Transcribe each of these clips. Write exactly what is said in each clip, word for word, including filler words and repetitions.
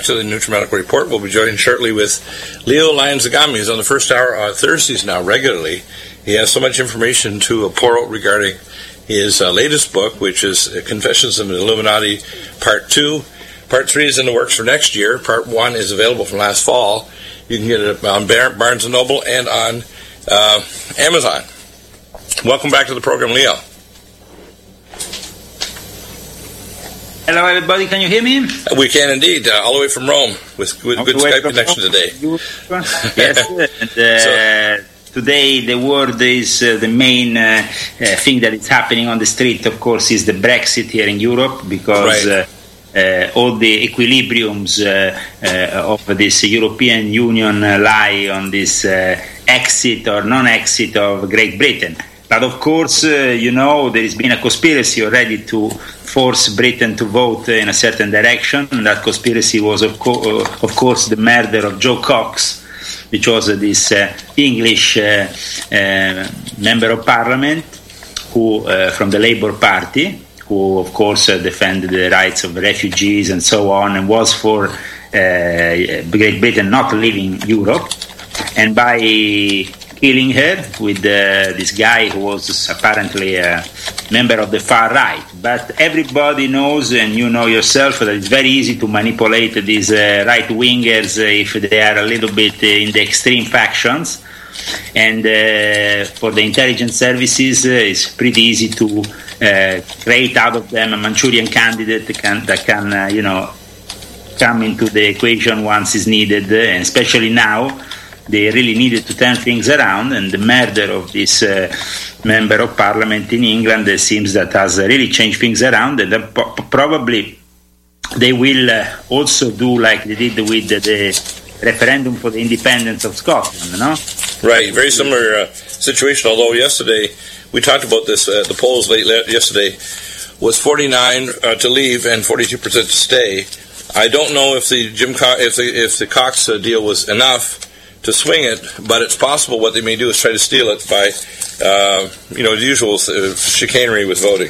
back to the NutriMedical Report. We'll be joined shortly with Leo Lyons-Zagami, who's on the first hour on Thursdays now regularly. He has so much information to pour out regarding his uh, latest book, which is Confessions of an Illuminati, Part two. Part three is in the works for next year. Part one is available from last fall. You can get it on Barnes and Noble and on uh, Amazon. Welcome back to the program, Leo. Hello, everybody. Can you hear me? We can indeed. Uh, all the way from Rome with, with good Skype connection today. Yes. and, uh, so, today, the world is uh, the main uh, uh, thing that is happening on the street, of course, is the Brexit here in Europe, because right. uh, uh, all the equilibriums uh, uh, of this European Union uh, lie on this uh, exit or non-exit of Great Britain. But of course, uh, you know, there has been a conspiracy already to force Britain to vote in a certain direction. And that conspiracy was, of, co- uh, of course, the murder of Jo Cox, which was uh, this uh, English uh, uh, member of parliament who, uh, from the Labour Party, who, of course, uh, defended the rights of refugees and so on, and was for uh, Great Britain not leaving Europe. And by killing her with uh, this guy who was apparently a member of the far right. But everybody knows, and you know yourself, that it's very easy to manipulate these uh, right-wingers uh, if they are a little bit uh, in the extreme factions. And uh, for the intelligence services, uh, it's pretty easy to uh, create out of them a Manchurian candidate that can, that can uh, you know, come into the equation once is needed, uh, and especially now. They really needed to turn things around, and the murder of this uh, member of parliament in England uh, seems that has uh, really changed things around, and uh, po- probably they will uh, also do like they did with the, the referendum for the independence of Scotland, no? Right, very similar uh, situation, although yesterday, we talked about this, uh, the polls late yesterday, was forty-nine uh, to leave and forty-two percent to stay. I don't know if the Jim Co- if the, if the Cox uh, deal was enough to swing it, but it's possible what they may do is try to steal it by, uh, you know, the usual uh, chicanery with voting.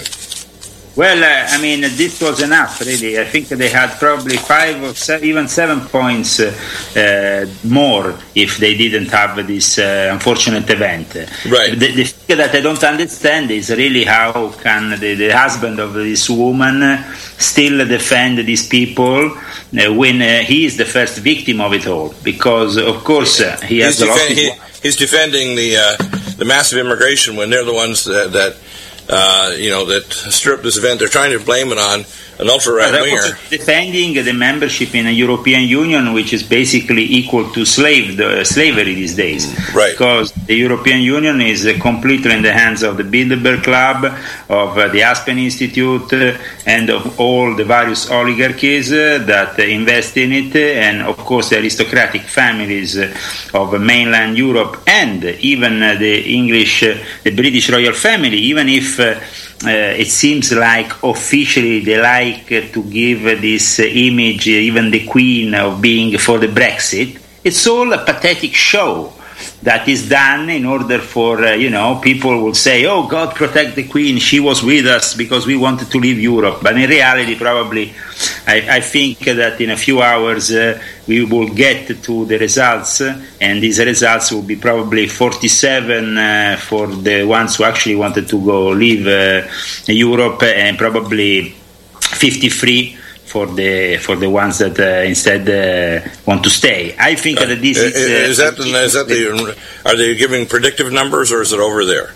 Well, uh, I mean, this was enough, really. I think they had probably five or se- even seven points uh, uh, more if they didn't have this uh, unfortunate event. Right. The, the thing that I don't understand is really how can the, the husband of this woman still defend these people uh, when uh, he is the first victim of it all? Because, of course, uh, he has he's a lot defen- of... he, He's defending the uh, the massive immigration when they're the ones that... that Uh, you know, that stir up this event. They're trying to blame it on an ultra-right-winger. Defending the membership in a European Union, which is basically equal to slave the, slavery these days. Right. Because the European Union is uh, completely in the hands of the Bilderberg Club, of uh, the Aspen Institute, uh, and of all the various oligarchies uh, that uh, invest in it, uh, and of course the aristocratic families uh, of uh, mainland Europe, and even uh, the English, uh, the British royal family, even if uh, Uh, it seems like officially they like uh, to give uh, this uh, image, uh, even the Queen, of being for the Brexit. It's all a pathetic show that is done in order for, uh, you know, people will say, oh, God protect the Queen, she was with us because we wanted to leave Europe. But in reality, probably, I, I think that in a few hours uh, we will get to the results, uh, and these results will be probably forty-seven uh, for the ones who actually wanted to go leave uh, Europe, and probably fifty-three for the for the ones that uh, instead uh, want to stay. I think uh, that this uh, is... Uh, is that, is that the, are they giving predictive numbers, or is it over there?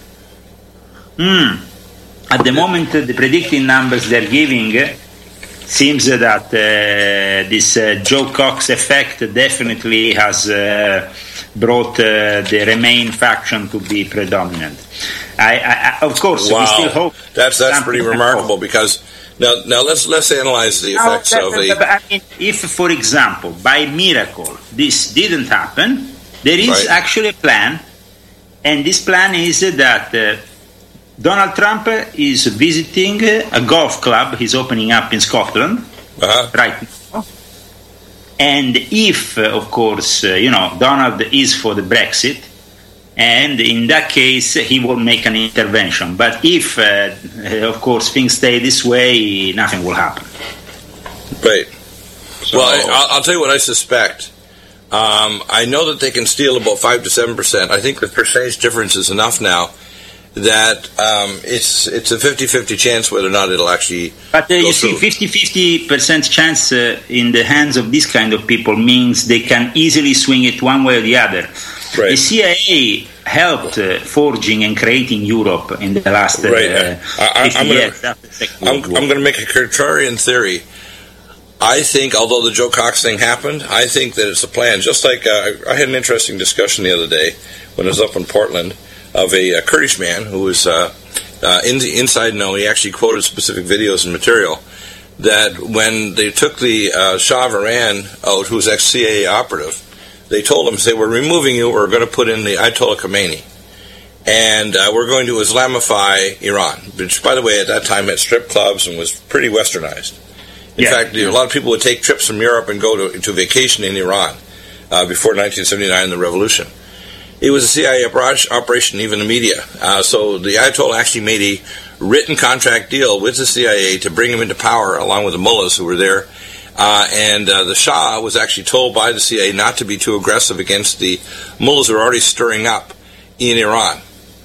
Hmm. At the moment, uh, the predicting numbers they're giving uh, seems that uh, this uh, Jo Cox effect definitely has uh, brought uh, the Remain faction to be predominant. I, I, of course, wow. we still hope... That's, that's pretty remarkable, because... Now, now let's let's analyze the effects no, of the. I mean, if, for example, by miracle this didn't happen, there is right. actually a plan, and this plan is that uh, Donald Trump is visiting a golf club he's opening up in Scotland uh-huh. right now, and if, uh, of course, uh, you know, Donald is for the Brexit. And in that case, he will make an intervention. But if, uh, of course, things stay this way, nothing will happen. Right. So, well, I, I'll tell you what I suspect. Um, I know that they can steal about five to seven percent. I think the percentage difference is enough now that um, it's it's a fifty-fifty chance whether or not it'll actually But uh, go you through. see, fifty-fifty percent chance uh, in the hands of this kind of people means they can easily swing it one way or the other. Right. The C I A helped uh, forging and creating Europe in the last uh, Right. Uh, I, fifty I'm years gonna, after the Second I'm, World War. I'm going to make a contrarian theory. I think, although the Joe Cox thing happened, I think that it's a plan. Just like uh, I had an interesting discussion the other day when I was up in Portland of a, a Kurdish man who was uh, uh, in the inside know. He actually quoted specific videos and material that when they took the uh, Shah of Iran out, who was ex-C I A operative, they told him, say, we're removing you, we're going to put in the Ayatollah Khomeini, and uh, we're going to Islamify Iran, which, by the way, at that time had strip clubs and was pretty westernized. In Yeah. fact, a lot of people would take trips from Europe and go to, to vacation in Iran uh, before nineteen seventy-nine, the revolution. It was a C I A operation, even the media. Uh, so the Ayatollah actually made a written contract deal with the C I A to bring him into power, along with the mullahs who were there. Uh, and uh, the Shah was actually told by the C I A not to be too aggressive against the mullahs who were already stirring up in Iran.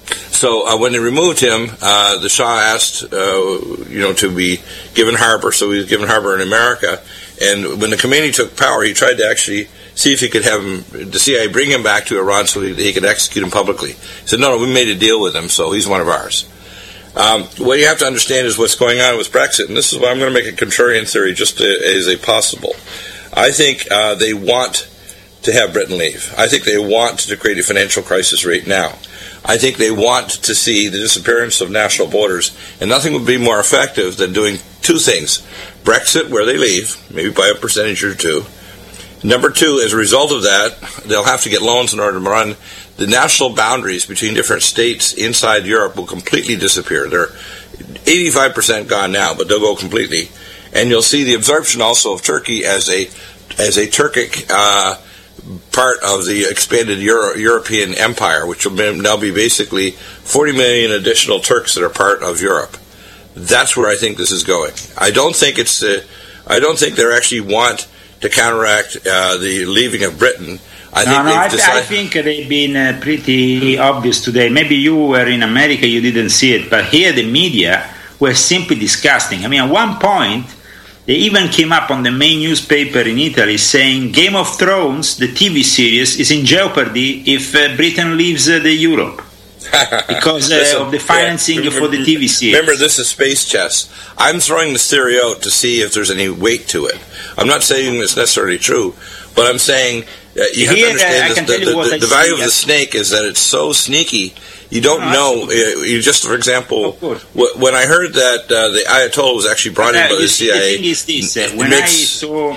So uh, when they removed him, uh, the Shah asked, uh, you know, to be given harbor. So he was given harbor in America. And when the Khomeini took power, he tried to actually see if he could have him, the C I A bring him back to Iran so he, he could execute him publicly. He said, no, no, we made a deal with him, so he's one of ours. Um, what you have to understand is what's going on with Brexit, and this is why I'm going to make a contrarian theory just to, as a possible. I think uh, they want to have Britain leave. I think they want to create a financial crisis right now. I think they want to see the disappearance of national borders, and nothing would be more effective than doing two things. Brexit, where they leave, maybe by a percentage or two. Number two, as a result of that, they'll have to get loans in order to run. The national boundaries between different states inside Europe will completely disappear. They're eighty-five percent gone now, but they'll go completely. And you'll see the absorption also of Turkey as a as a Turkic uh, part of the expanded Euro- European empire, which will be, now be basically forty million additional Turks that are part of Europe. That's where I think this is going. I don't think it's. Uh, I don't think they actually want to counteract uh, the leaving of Britain. I no, think no, I, decided- I think they've been uh, pretty obvious today. Maybe you were in America, you didn't see it, but here the media were simply disgusting. I mean, at one point, they even came up on the main newspaper in Italy saying Game of Thrones, the T V series, is in jeopardy if uh, Britain leaves uh, the Europe. Because uh, Listen, of the financing yeah, for the T V series. Remember, this is space chess. I'm throwing this theory out to see if there's any weight to it. I'm not saying it's necessarily true, but I'm saying uh, you have Here, to understand uh, I this, can the, tell you the, what the, I the value see, of the yes. snake is that it's so sneaky. You don't No, know. Uh, you just, for example, Of course. wh- when I heard that uh, the Ayatollah was actually brought in Uh, by you the see, C I A, the thing is this: uh, it when makes- I saw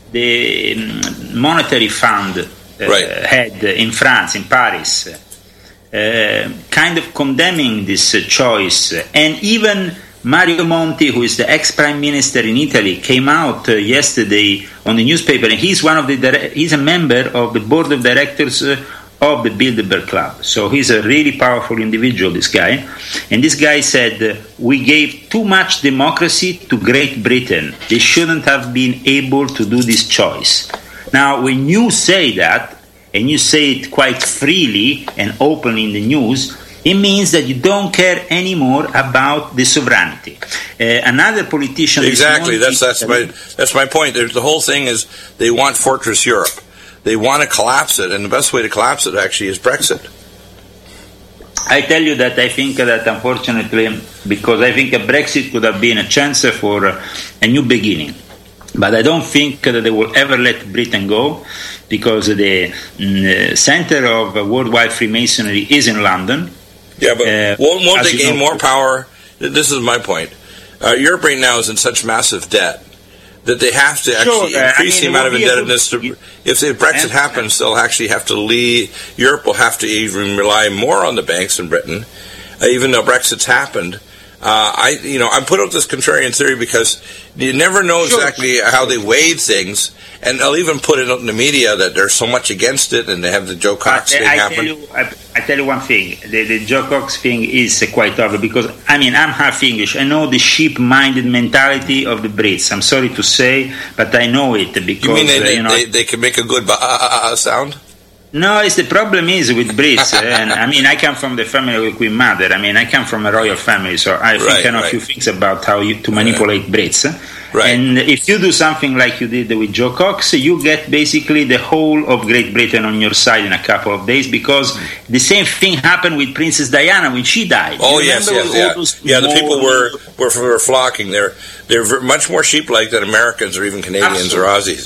the um, monetary fund uh, Right. head in France, in Paris, uh, kind of condemning this uh, choice, and even Mario Monti, who is the ex-prime minister in Italy, came out uh, yesterday on the newspaper, and he's one of the dire- he's a member of the board of directors uh, of the Bilderberg Club. So he's a really powerful individual, this guy. And this guy said, uh, we gave too much democracy to Great Britain. They shouldn't have been able to do this choice. Now, when you say that, and you say it quite freely and openly in the news, it means that you don't care anymore about the sovereignty. Uh, another politician... Exactly. That's that's Italy, my that's my point. There's, the whole thing is they want Fortress Europe. They want to collapse it, and the best way to collapse it actually is Brexit. I tell you that I think that unfortunately, because I think a Brexit could have been a chance for a new beginning. But I don't think that they will ever let Britain go, because the mm, center of worldwide Freemasonry is in London. Yeah, but Uh, won't, won't as they you gain know- more power? This is my point. Uh, Europe right now is in such massive debt that they have to actually Sure, uh, I increase mean, the it amount of will be a indebtedness. good- To, if the Brexit And- happens, they'll actually have to leave. Europe will have to even rely more on the banks in Britain. Uh, even though Brexit's happened, Uh, I, you know, I put out this contrarian theory because you never know sure. exactly how they weighed things, and they'll even put it out in the media that there's so much against it, and they have the Joe Cox but, thing I happen. Tell you, I, I tell you one thing: the, the Joe Cox thing is quite obvious because I mean I'm half English. I know the sheep-minded mentality of the Brits. I'm sorry to say, but I know it because you mean they, uh, they, you know, they, they can make a good ba sound? No, it's the problem is with Brits, uh, and I mean, I come from the family of the Queen Mother. I mean, I come from a royal family, so I think right, I know right. a few things about how you, to manipulate right. Brits. Right. And if you do something like you did with Joe Cox, you get basically the whole of Great Britain on your side in a couple of days because the same thing happened with Princess Diana when she died. Oh you yes, yes, yes, yeah. Yeah, the people were, were were flocking. They're they're much more sheep-like than Americans or even Canadians Absolutely. or Aussies.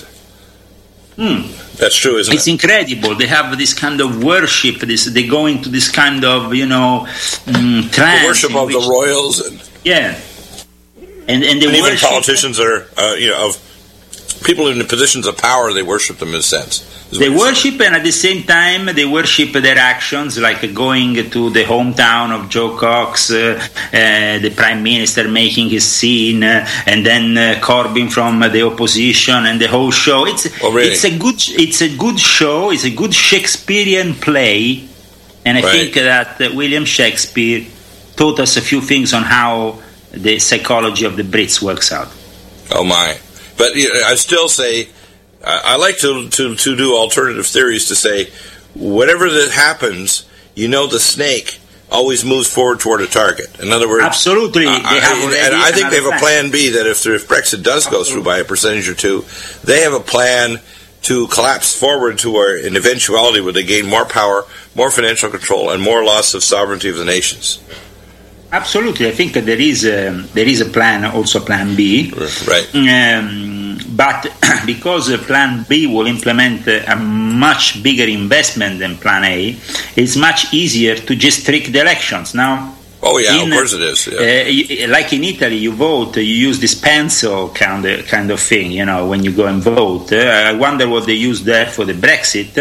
Hmm. That's true, isn't it's it? It's incredible. They have this kind of worship. This they go into this kind of you know um, trance. The worship of which, the royals, and yeah, and and, they and even worship, politicians are uh, you know of people in the positions of power. They worship them in a sense. They worship, and at the same time, they worship their actions, like going to the hometown of Joe Cox, uh, uh, the prime minister making his scene, uh, and then uh, Corbyn from uh, the opposition, and the whole show. It's oh, really? it's a good it's a good show. It's a good Shakespearean play, and I right. think that uh, William Shakespeare taught us a few things on how the psychology of the Brits works out. Oh my! But you know, I still say. I like to, to, to do alternative theories to say, whatever that happens, you know the snake always moves forward toward a target. In other words... Absolutely. Uh, they have I, and I think they have a plan B that if, if Brexit does go through by a percentage or two, they have a plan to collapse forward to an eventuality where they gain more power, more financial control, and more loss of sovereignty of the nations. Absolutely. I think that there is a, there is a plan, also Plan B. Right. Um, but because Plan B will implement a much bigger investment than Plan A, it's much easier to just trick the elections. Now, oh yeah, in, of course it is. Yeah. Uh, like in Italy, you vote, you use this pencil kind of, kind of thing, you know, when you go and vote. Uh, I wonder what they use there for the Brexit.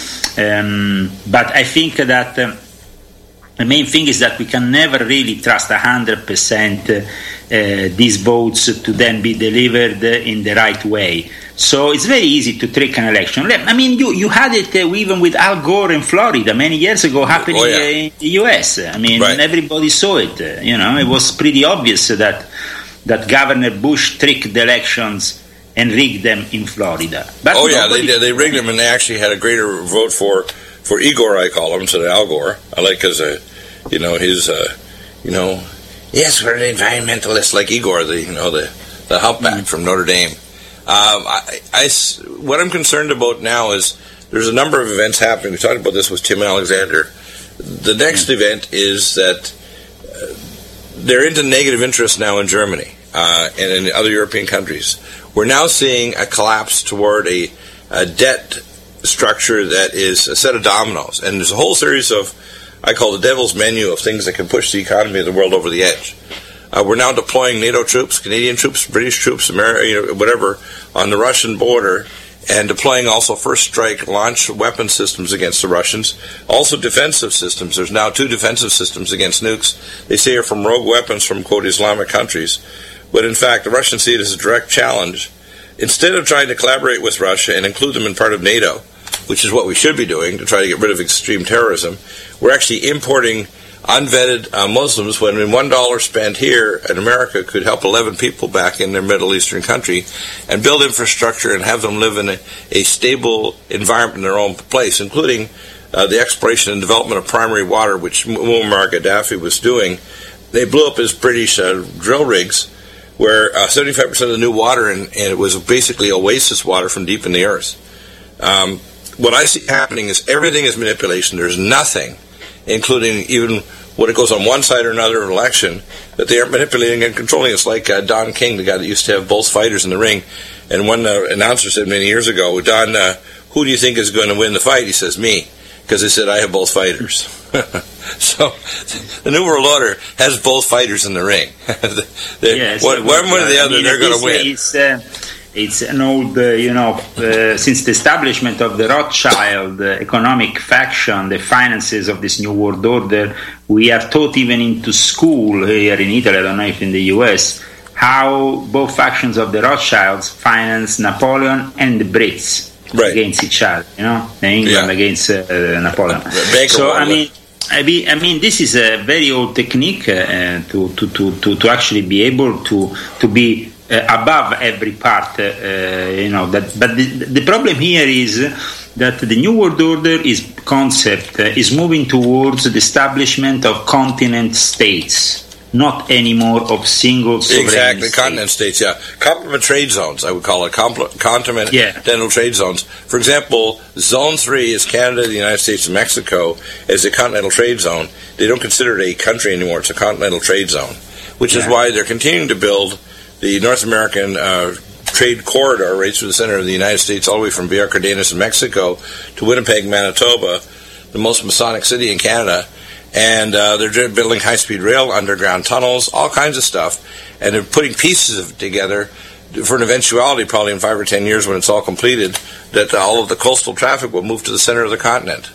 Um, but I think that... Uh, The main thing is that we can never really trust one hundred percent uh, these votes to then be delivered in the right way. So it's very easy to trick an election. I mean, you, you had it uh, even with Al Gore in Florida many years ago happening oh, yeah. uh, in the U S. I mean, right. everybody saw it. Uh, you know, it was pretty obvious that that Governor Bush tricked the elections and rigged them in Florida. But oh, yeah, they nobody- did. They rigged them, and they actually had a greater vote for... For Igor, I call him, instead of Al Gore. I like his, uh, you know, his, uh, you know, yes, we're an environmentalist like Igor, the, you know, the, the humpback mm-hmm. from Notre Dame. Um, I, I, what I'm concerned about now is there's a number of events happening. We talked about this with Tim Alexander. The next mm-hmm. event is that uh, they're into negative interest now in Germany uh, and in other European countries. We're now seeing a collapse toward a, a debt structure that is a set of dominoes, and there's a whole series of, I call the devil's menu of things that can push the economy of the world over the edge. Uh, we're now deploying NATO troops, Canadian troops, British troops, America, you know, whatever, on the Russian border, and deploying also first strike launch weapon systems against the Russians. Also defensive systems. There's now two defensive systems against nukes. They say are from rogue weapons from, quote, Islamic countries. But in fact, the Russians see it as a direct challenge. Instead of trying to collaborate with Russia and include them in part of NATO, which is what we should be doing to try to get rid of extreme terrorism, we're actually importing unvetted uh, Muslims when one dollar spent here in America could help eleven people back in their Middle Eastern country and build infrastructure and have them live in a, a stable environment in their own place, including uh, the exploration and development of primary water, which Muammar Gaddafi was doing. They blew up his British uh, drill rigs where uh, seventy-five percent of the new water, and, and it was basically oasis water from deep in the earth. Um, what I see happening is everything is manipulation. There's nothing, including even when it goes on one side or another of an election, that they are manipulating and controlling. It's like uh, Don King, the guy that used to have both fighters in the ring, and one uh, announcer said many years ago, Don, uh, who do you think is going to win the fight? He says, me, because he said, I have both fighters. So the New World Order has both fighters in the ring. the, yes, one, one way or the other, I mean, they're going to win. Is, uh, It's an old, uh, you know, uh, since the establishment of the Rothschild uh, economic faction, the finances of this New World Order, we are taught even into school here in Italy, I don't know if in the U S, how both factions of the Rothschilds finance Napoleon and the Brits right. against each other, you know, England yeah. against uh, Napoleon. So, I mean, I mean, I mean, this is a very old technique uh, to, to, to, to, to actually be able to, to be Uh, above every part, uh, you know. That, but the, the problem here is that the New World Order is concept uh, is moving towards the establishment of continent states, not anymore of single sovereign exactly states. Continent states. Yeah, complement trade zones. I would call it compl- continental yeah. trade zones. For example, Zone Three is Canada, the United States, and Mexico as a continental trade zone. They don't consider it a country anymore; it's a continental trade zone, which yeah. is why they're continuing to build the North American uh, trade corridor right through the center of the United States, all the way from Villa Cardenas in Mexico to Winnipeg, Manitoba, the most Masonic city in Canada. And uh, they're building high-speed rail, underground tunnels, all kinds of stuff. And they're putting pieces of it together for an eventuality, probably in five or ten years when it's all completed, that all of the coastal traffic will move to the center of the continent.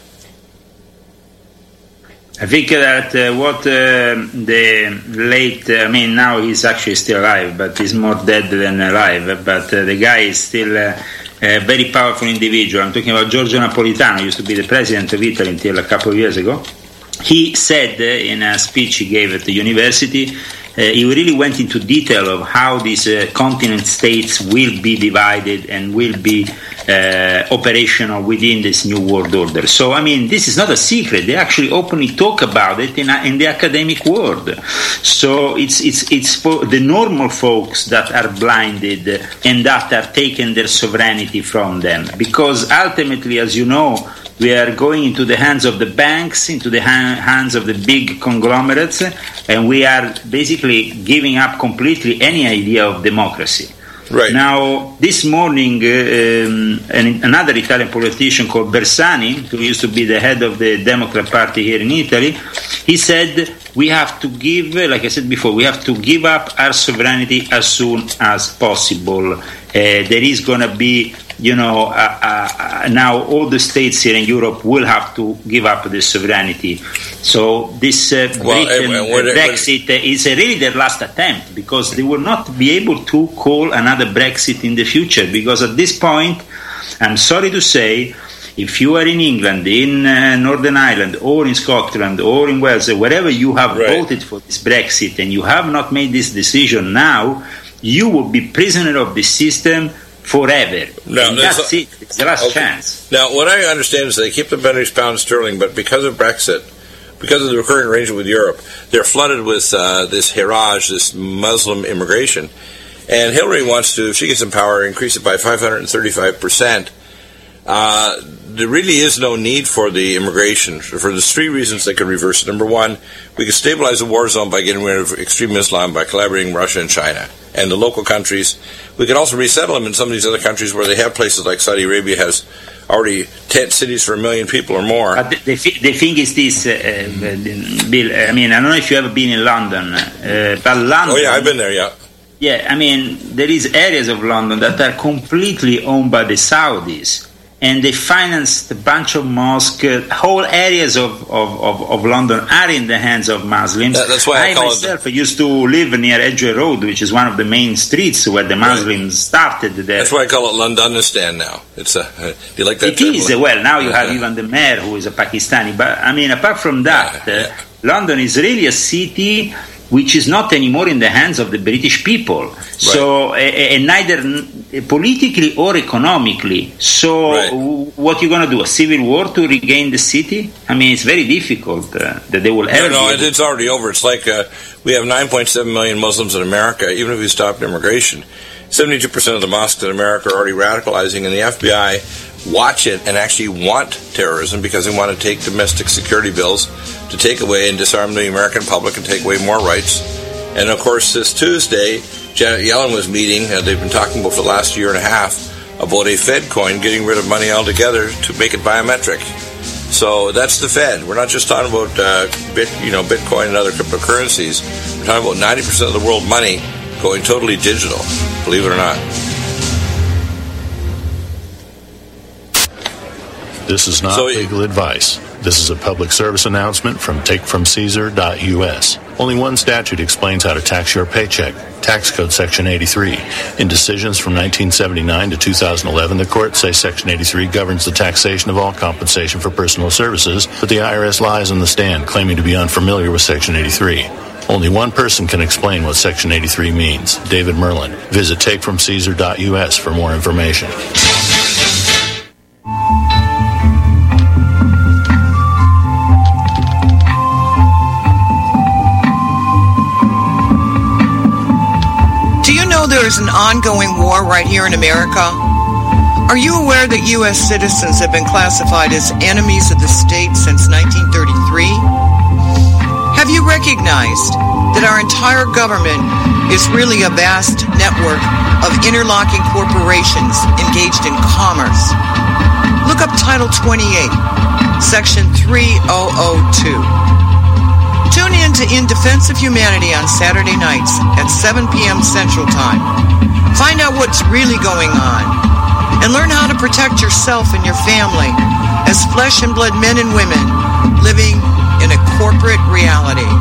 I think that uh, what uh, the late, uh, I mean, now he's actually still alive, but he's more dead than alive. But uh, the guy is still uh, a very powerful individual. I'm talking about Giorgio Napolitano, used to be the president of Italy until a couple of years ago. He said uh, in a speech he gave at the university, uh, he really went into detail of how these uh, continent states will be divided and will be uh, operational within this New World Order. So, I mean, this is not a secret. They actually openly talk about it in, a, in the academic world. So it's, it's, it's for the normal folks that are blinded and that are taking their sovereignty from them. Because ultimately, as you know, we are going into the hands of the banks, into the ha- hands of the big conglomerates, and we are basically giving up completely any idea of democracy. Right. Now, this morning, uh, um, an, another Italian politician called Bersani, who used to be the head of the Democrat Party here in Italy, he said, we have to give, like I said before, we have to give up our sovereignty as soon as possible. Uh, there is going to be, you know, uh, uh, now all the states here in Europe will have to give up their sovereignty. So this uh, well, Britain uh, what, uh, Brexit what, is uh, really their last attempt, because they will not be able to call another Brexit in the future. Because at this point, I'm sorry to say, if you are in England, in uh, Northern Ireland, or in Scotland, or in Wales, or wherever you have right. voted for this Brexit, and you have not made this decision now, you will be prisoner of the system forever. No, and that's it. It's the last okay. chance. Now, what I understand is they keep the British pound sterling, but because of Brexit, because of the recurring arrangement with Europe, they're flooded with uh, this Haraj, this Muslim immigration. And Hillary wants to, if she gets in power, increase it by five hundred thirty-five percent. Uh, there really is no need for the immigration for the three reasons they could reverse it. Number one, we could stabilize the war zone by getting rid of extreme Islam by collaborating with Russia and China and the local countries. We could also resettle them in some of these other countries where they have places like Saudi Arabia has already tent cities for a million people or more. But the, the, the thing is this, uh, uh, Bill, I mean, I don't know if you've ever been in London, uh, but London... Oh yeah, I've been there, yeah. Yeah, I mean, there is areas of London that are completely owned by the Saudis. And they financed a bunch of mosques. Uh, whole areas of, of, of, of London are in the hands of Muslims. That, that's why I, I call myself it the, used to live near Edgware Road, which is one of the main streets where the Muslims right. started there. That's why I call it Londonistan now. It's a, uh, do you like that? It term? is. Well, now you have uh, even the mayor who is a Pakistani. But, I mean, apart from that, yeah, yeah. Uh, London is really a city which is not anymore in the hands of the British people. Right. So, and neither politically or economically. So, right. what are you going to do? A civil war to regain the city? I mean, it's very difficult uh, that they will ever. No, no, it's already over. It's like uh, we have nine point seven million Muslims in America. Even if we stopped immigration, seventy-two percent of the mosques in America are already radicalizing, and the F B I watch it and actually want terrorism because they want to take domestic security bills to take away and disarm the American public and take away more rights. And of course, this Tuesday, Janet Yellen was meeting, and they've been talking about for the last year and a half about a Fed coin, getting rid of money altogether to make it biometric. So that's the Fed. We're not just talking about uh, bit, you know, Bitcoin and other cryptocurrencies. We're talking about ninety percent of the world money going totally digital, believe it or not. This is not So- legal advice. This is a public service announcement from take from caesar dot U S. Only one statute explains how to tax your paycheck. Tax Code Section eighty-three. In decisions from nineteen seventy-nine to two thousand eleven, the courts say Section eighty-three governs the taxation of all compensation for personal services, but the I R S lies on the stand, claiming to be unfamiliar with Section eighty-three. Only one person can explain what Section eighty-three means, David Merlin. Visit take from caesar dot U S for more information. Do you know there is an ongoing war right here in America? Are you aware that U S citizens have been classified as enemies of the state since nineteen thirty-three? Have you recognized that our entire government is really a vast network of interlocking corporations engaged in commerce? Look up Title twenty-eight, Section three thousand two. Tune in to In Defense of Humanity on Saturday nights at seven p.m. Central Time. Find out what's really going on and learn how to protect yourself and your family as flesh and blood men and women living in a corporate reality.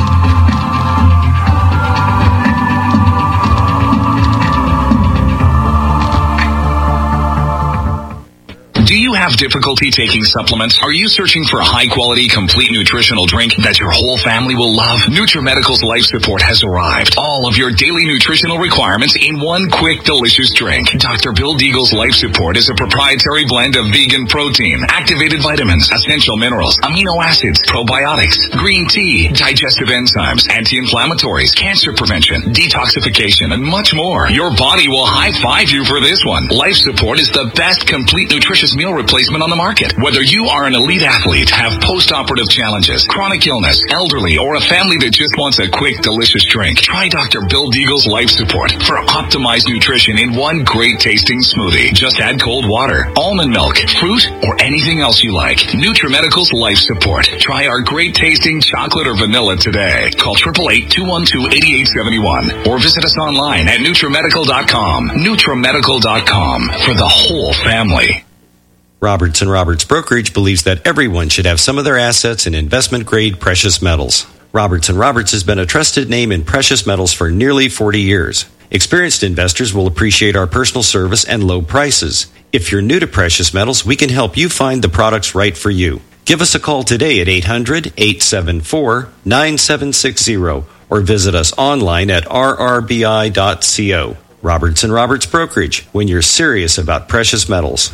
Do you have difficulty taking supplements? Are you searching for a high-quality, complete nutritional drink that your whole family will love? NutriMedical's Life Support has arrived. All of your daily nutritional requirements in one quick, delicious drink. Doctor Bill Deagle's Life Support is a proprietary blend of vegan protein, activated vitamins, essential minerals, amino acids, probiotics, green tea, digestive enzymes, anti-inflammatories, cancer prevention, detoxification, and much more. Your body will high-five you for this one. Life Support is the best complete nutritious meal replacement on the market. Whether you are an elite athlete, have post-operative challenges, chronic illness, elderly, or a family that just wants a quick, delicious drink, try Doctor Bill Deagle's Life Support for optimized nutrition in one great tasting smoothie. Just add cold water, almond milk, fruit, or anything else you like. NutriMedical's Life Support. Try our great tasting chocolate or vanilla today. Call eight eight eight, two one two, eight eight seven one or visit us online at NutriMedical dot com. NutriMedical dot com for the whole family. Roberts and Roberts Brokerage believes that everyone should have some of their assets in investment-grade precious metals. Roberts and Roberts has been a trusted name in precious metals for nearly forty years. Experienced investors will appreciate our personal service and low prices. If you're new to precious metals, we can help you find the products right for you. Give us a call today at eight hundred, eight seven four, nine seven six zero or visit us online at r r b i dot co. Roberts and Roberts Brokerage, when you're serious about precious metals.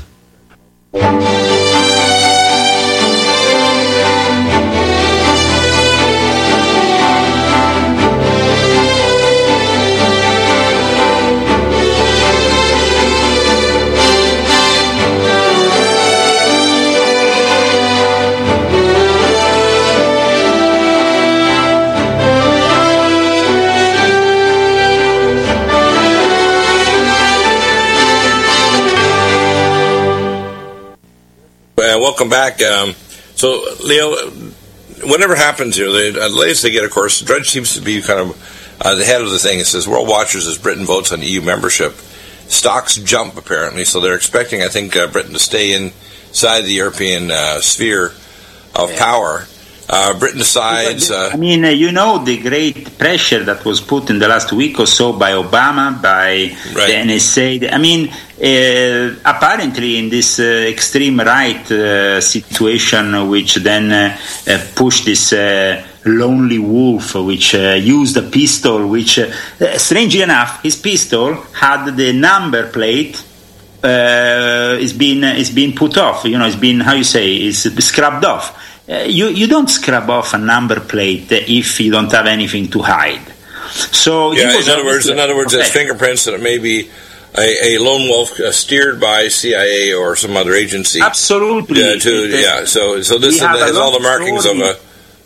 Uh, welcome back. Um, so, Leo, whatever happens here, the uh, latest they get, of course, Drudge seems to be kind of uh, the head of the thing. It says World Watchers as Britain votes on E U membership. Stocks jump, apparently, so they're expecting, I think, uh, Britain to stay inside the European uh, sphere of yeah. power. Uh, Britain decides... Uh, I mean, uh, you know the great pressure that was put in the last week or so by Obama, by right. the N S A. I mean, uh, apparently in this uh, extreme right uh, situation, which then uh, uh, pushed this uh, lonely wolf, which uh, used a pistol, which, uh, strangely enough, his pistol had the number plate uh, is being, is being put off, you know, it's been, how you say, is scrubbed off. Uh, you, you don't scrub off a number plate if you don't have anything to hide. So yeah, in other words, in other words, it's fingerprints that it may be a, a lone wolf uh, steered by C I A or some other agency. Absolutely. Yeah, to, it, yeah. So, so this is, has all the markings story. of a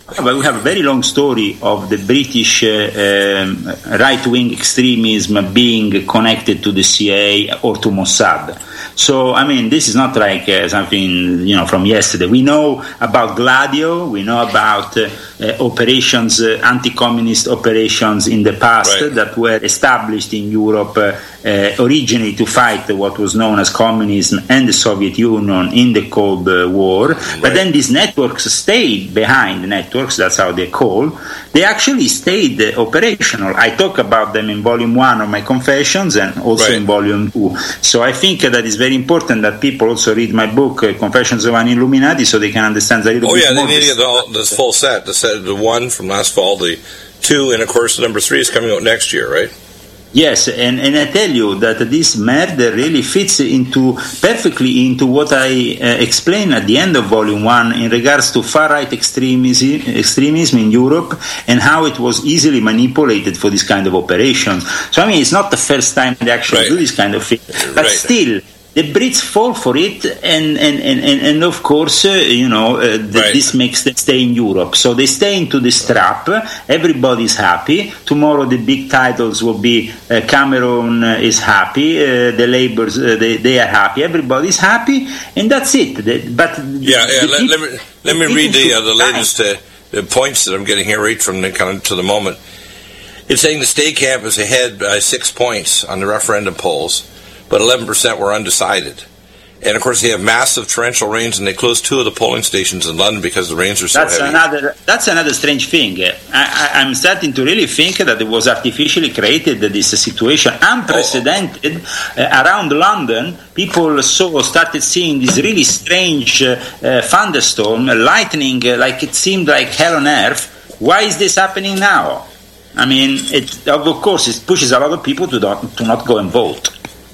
But we have a very long story of the British uh, um, right-wing extremism being connected to the C I A or to Mossad. So, I mean, this is not like uh, something, you know, from yesterday. We know about Gladio, we know about uh, uh, operations, uh, anti-communist operations in the past right. that were established in Europe uh, uh, originally to fight what was known as communism and the Soviet Union in the Cold uh, War. Right. But then these networks stayed behind, networks, that's how they're called. They actually stayed uh, operational. I talk about them in volume one of my Confessions and also right. in volume two. So I think uh, that it's very important that people also read my book, uh, Confessions of an Illuminati, so they can understand a little oh, bit yeah, more. Oh yeah, they need to get all, this full set. The set, the one from last fall, the two, and of course the number three is coming out next year, right? Yes, and, and I tell you that this murder really fits into perfectly into what I uh, explained at the end of Volume one in regards to far-right extremism, extremism in Europe and how it was easily manipulated for this kind of operations. So, I mean, it's not the first time they actually right. do this kind of thing, but right. still, the Brits fall for it, and and, and, and of course, uh, you know, uh, the, right. this makes them stay in Europe. So they stay into this trap. Everybody's happy. Tomorrow the big titles will be uh, Cameron is happy, uh, the Labours, uh, they, they are happy, everybody's happy, and that's it. The, but yeah, yeah let, let me, let me read the, uh, the latest uh, the points that I'm getting here right from the, kind of to the moment. It's saying the Stay camp is ahead by six points on the referendum polls, but eleven percent were undecided. And, of course, they have massive torrential rains, and they closed two of the polling stations in London because the rains are so that's heavy. Another, that's another strange thing. I, I, I'm starting to really think that it was artificially created, this situation, unprecedented. Oh. Uh, around London, people saw, started seeing this really strange uh, uh, thunderstorm, lightning, uh, like it seemed like hell on earth. Why is this happening now? I mean, it, of course, it pushes a lot of people to not, to not go and vote.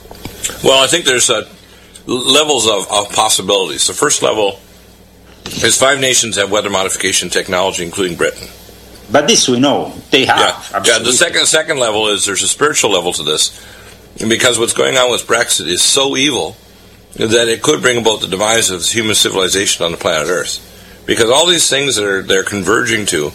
Well, I think there's uh, levels of, of possibilities. The first level is five nations have weather modification technology, including Britain. But this we know. They have. Yeah, yeah the second second level is there's a spiritual level to this. And because what's going on with Brexit is so evil that it could bring about the demise of human civilization on the planet Earth. Because all these things that are they're converging to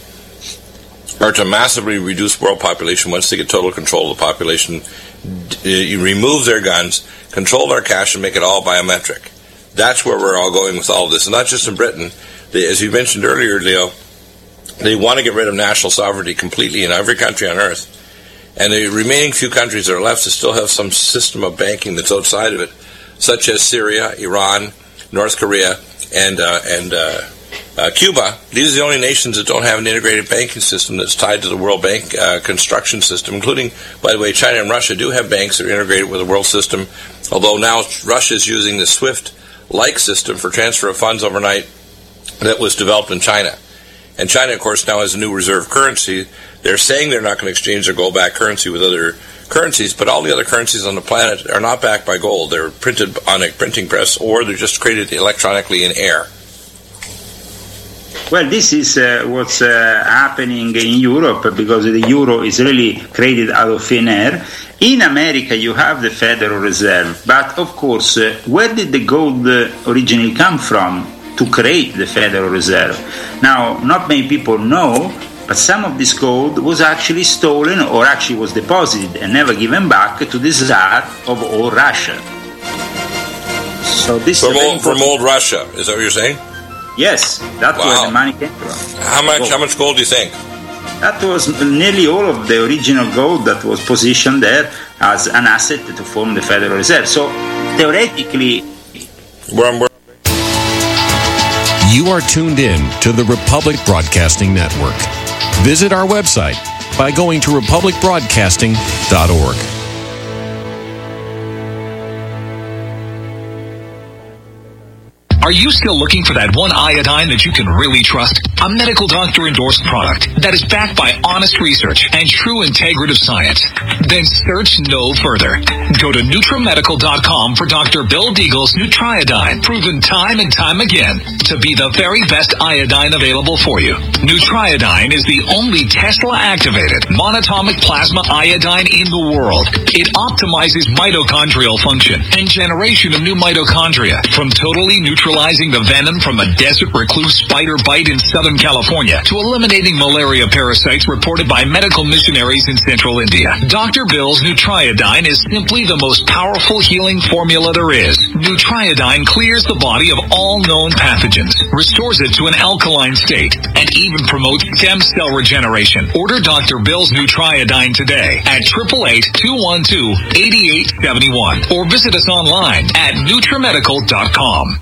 are to massively reduce world population once they get total control of the population. You remove their guns, control their cash, and make it all biometric. That's where we're all going with all of this. And not just in Britain. They, as you mentioned earlier, Leo, they want to get rid of national sovereignty completely in every country on Earth. And the remaining few countries that are left to still have some system of banking that's outside of it, such as Syria, Iran, North Korea, and uh, and uh, uh, Cuba. These are the only nations that don't have an integrated banking system that's tied to the World Bank uh, construction system, including, by the way, China and Russia do have banks that are integrated with the world system, although now Russia is using the SWIFT-like system for transfer of funds overnight that was developed in China. And China, of course, now has a new reserve currency. They're saying they're not going to exchange their gold-backed currency with other currencies, but all the other currencies on the planet are not backed by gold. They're printed on a printing press, or they're just created electronically in air. Well, this is uh, what's uh, happening in Europe, because the euro is really created out of thin air. In America, you have the Federal Reserve, but of course, uh, where did the gold uh, originally come from to create the Federal Reserve? Now, not many people know, but some of this gold was actually stolen, or actually was deposited and never given back to the Tsar of all Russia. So this from, is old, from old Russia, is that what you're saying? Yes, that's wow. where the money came from. How much? How much gold do you think? That was nearly all of the original gold that was positioned there as an asset to form the Federal Reserve. So theoretically, we're, we're you are tuned in to the Republic Broadcasting Network. Visit our website by going to republic broadcasting dot org. Are you still looking for that one iodine that you can really trust? A medical doctor endorsed product that is backed by honest research and true integrative science? Then search no further. Go to NutriMedical dot com for Doctor Bill Deagle's Nutriodine, proven time and time again to be the very best iodine available for you. Nutriodine is the only Tesla-activated monatomic plasma iodine in the world. It optimizes mitochondrial function and generation of new mitochondria from totally neutral neutralizing the venom from a desert recluse spider bite in Southern California to eliminating malaria parasites reported by medical missionaries in Central India. Doctor Bill's Nutriodine is simply the most powerful healing formula there is. Nutriodine clears the body of all known pathogens, restores it to an alkaline state, and even promotes stem cell regeneration. Order Doctor Bill's Nutriodine today at eight eight eight, two one two, eight eight seven one or visit us online at Nutrimedical dot com.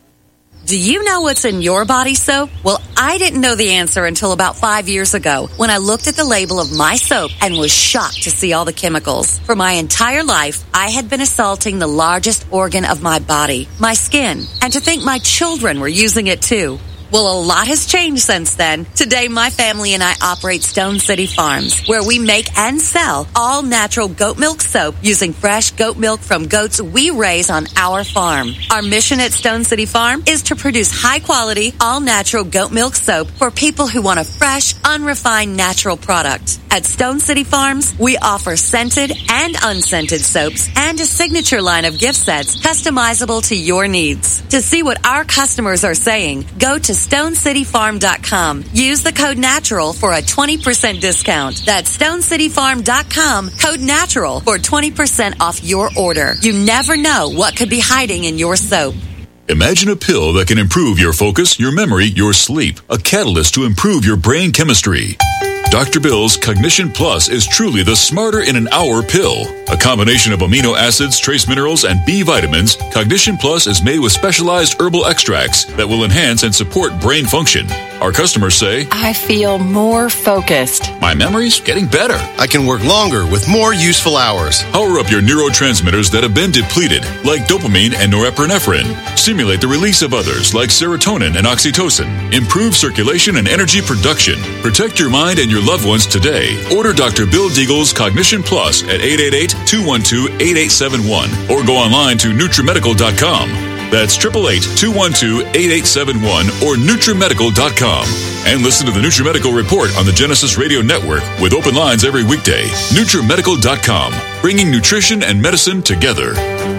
Do you know what's in your body soap? Well, I didn't know the answer until about five years ago when I looked at the label of my soap and was shocked to see all the chemicals. For my entire life, I had been assaulting the largest organ of my body, my skin, and to think my children were using it too. Well, a lot has changed since then. Today, my family and I operate Stone City Farms, where we make and sell all natural goat milk soap using fresh goat milk from goats we raise on our farm. Our mission at Stone City Farm is to produce high-quality, all-natural goat milk soap for people who want a fresh, unrefined, natural product. At Stone City Farms, we offer scented and unscented soaps and a signature line of gift sets customizable to your needs. To see what our customers are saying, go to stone city farm dot com. Use the code NATURAL for a twenty percent discount. That's stone city farm dot com, code NATURAL for twenty percent off your order. You never know what could be hiding in your soap. Imagine a pill that can improve your focus, your memory, your sleep. A catalyst to improve your brain chemistry. Doctor Bill's Cognition Plus is truly the smarter in an hour pill. A combination of amino acids, trace minerals, and B vitamins, Cognition Plus is made with specialized herbal extracts that will enhance and support brain function. Our customers say, I feel more focused. My memory's getting better. I can work longer with more useful hours. Power up your neurotransmitters that have been depleted, like dopamine and norepinephrine. Stimulate the release of others, like serotonin and oxytocin. Improve circulation and energy production. Protect your mind and your loved ones today. Order Doctor Bill Deagle's Cognition Plus at eight eight eight, two one two, eight eight seven one or go online to Nutrimedical dot com. That's eight eight eight, two one two, eight eight seven one or Nutrimedical dot com. And listen to the Nutrimedical Report on the Genesis Radio Network with open lines every weekday. Nutrimedical dot com, bringing nutrition and medicine together.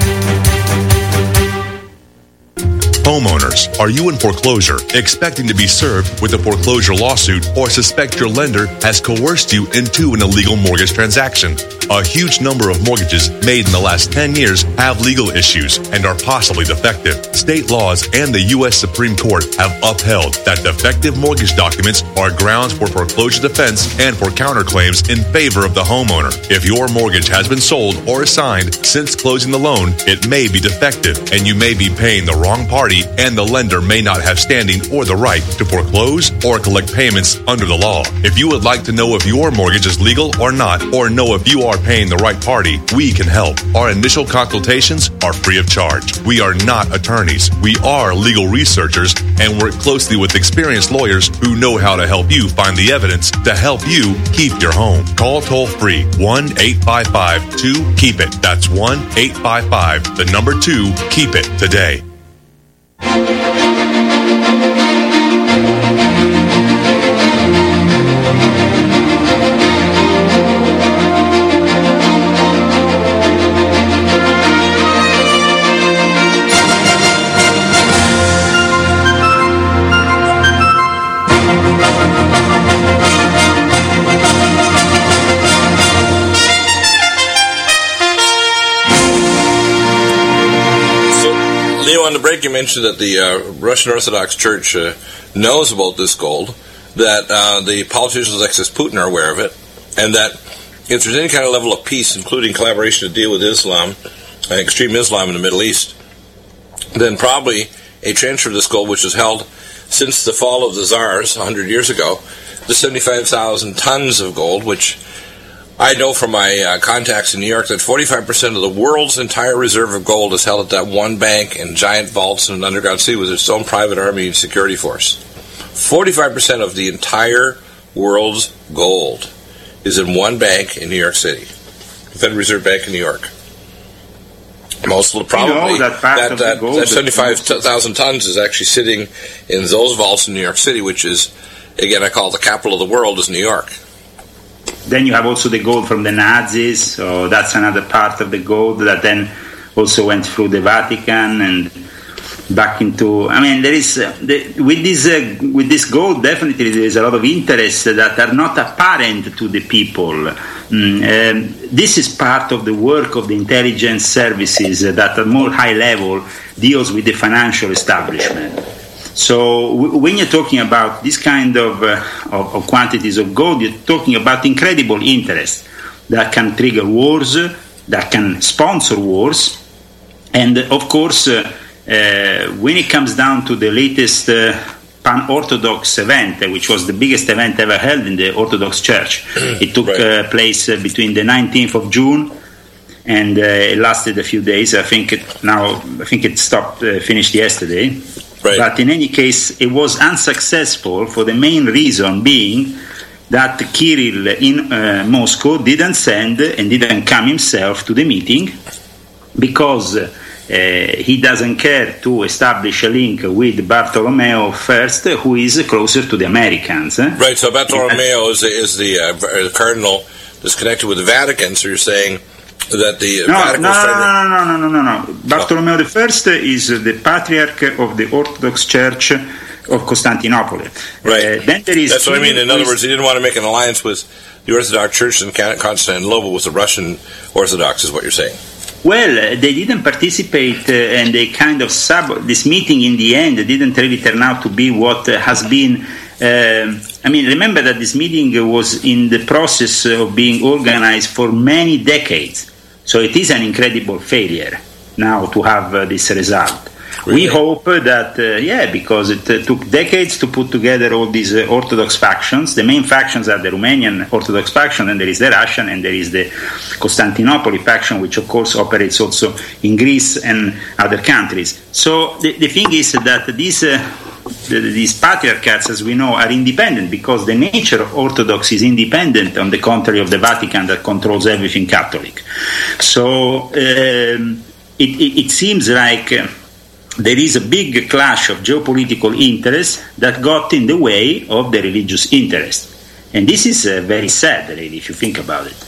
Homeowners, are you in foreclosure, expecting to be served with a foreclosure lawsuit, or suspect your lender has coerced you into an illegal mortgage transaction? A huge number of mortgages made in the last ten years have legal issues and are possibly defective. State laws and the U S Supreme Court have upheld that defective mortgage documents are grounds for foreclosure defense and for counterclaims in favor of the homeowner. If your mortgage has been sold or assigned since closing the loan, it may be defective and you may be paying the wrong party, and the lender may not have standing or the right to foreclose or collect payments under the law. If you would like to know if your mortgage is legal or not, or know if you are paying the right party, we can help. Our initial consultations are free of charge. We are not attorneys. We are legal researchers and work closely with experienced lawyers who know how to help you find the evidence to help you keep your home. Call toll free one eight five five, two, keep it. That's one eight five five, the number two, keep it today. On the break, you mentioned that the uh, Russian Orthodox Church uh, knows about this gold, that uh, the politicians like Putin are aware of it, and that if there's any kind of level of peace, including collaboration to deal with Islam, uh, extreme Islam in the Middle East, then probably a transfer of this gold, which was held since the fall of the Tsars one hundred years ago, the seventy-five thousand tons of gold, which I know from my uh, contacts in New York that forty-five percent of the world's entire reserve of gold is held at that one bank in giant vaults in an underground city with its own private army and security force. forty-five percent of the entire world's gold is in one bank in New York City, the Federal Reserve Bank in New York. Most of the probably you know, that, that, that, that seventy-five thousand tons is actually sitting in those vaults in New York City, which is, again, I call it the capital of the world, is New York. Then you have also the gold from the Nazis, so that's another part of the gold that then also went through the Vatican, and back into. I mean, there is uh, the, with this uh, with this goal, definitely there is a lot of interests that are not apparent to the people. Mm, um, this is part of the work of the intelligence services that at more high level deals with the financial establishment. So w- when you're talking about this kind of, uh, of of quantities of gold, you're talking about incredible interest that can trigger wars, that can sponsor wars, and of course. Uh, Uh, when it comes down to the latest uh, Pan-Orthodox event, uh, which was the biggest event ever held in the Orthodox Church, it took right. uh, place uh, between the nineteenth of June and uh, it lasted a few days. I think it now I think it stopped, uh, finished yesterday. Right. But in any case, it was unsuccessful for the main reason being that Kirill in uh, Moscow didn't send and didn't come himself to the meeting because. Uh, Uh, he doesn't care to establish a link with Bartolomeo first, who is closer to the Americans. Eh? Right, so Bartolomeo is, is the uh, cardinal that's connected with the Vatican, so you're saying that the no, Vatican no, was trying no, to... no, no, no, no, no, no. Bartolomeo the First is the Patriarch of the Orthodox Church of Constantinople. Right, uh, then there is that's what I mean. In other words, he didn't want to make an alliance with the Orthodox Church in Constantinople with the Russian Orthodox, is what you're saying. Well, uh, they didn't participate, uh, and they kind of sub. This meeting in the end didn't really turn out to be what uh, has been. Uh, I mean, remember that this meeting was in the process of being organized for many decades, so it is an incredible failure now to have uh, this result. Really? We hope that, uh, yeah, because it uh, took decades to put together all these uh, Orthodox factions. The main factions are the Romanian Orthodox faction, and there is the Russian, and there is the Constantinople faction, which of course operates also in Greece and other countries. So the, the thing is that these, uh, the, these patriarchats, as we know, are independent because the nature of Orthodox is independent, on the contrary of the Vatican that controls everything Catholic. So um, it, it, it seems like... Uh, there is a big clash of geopolitical interests that got in the way of the religious interest. And this is uh, very sad, really, if you think about it.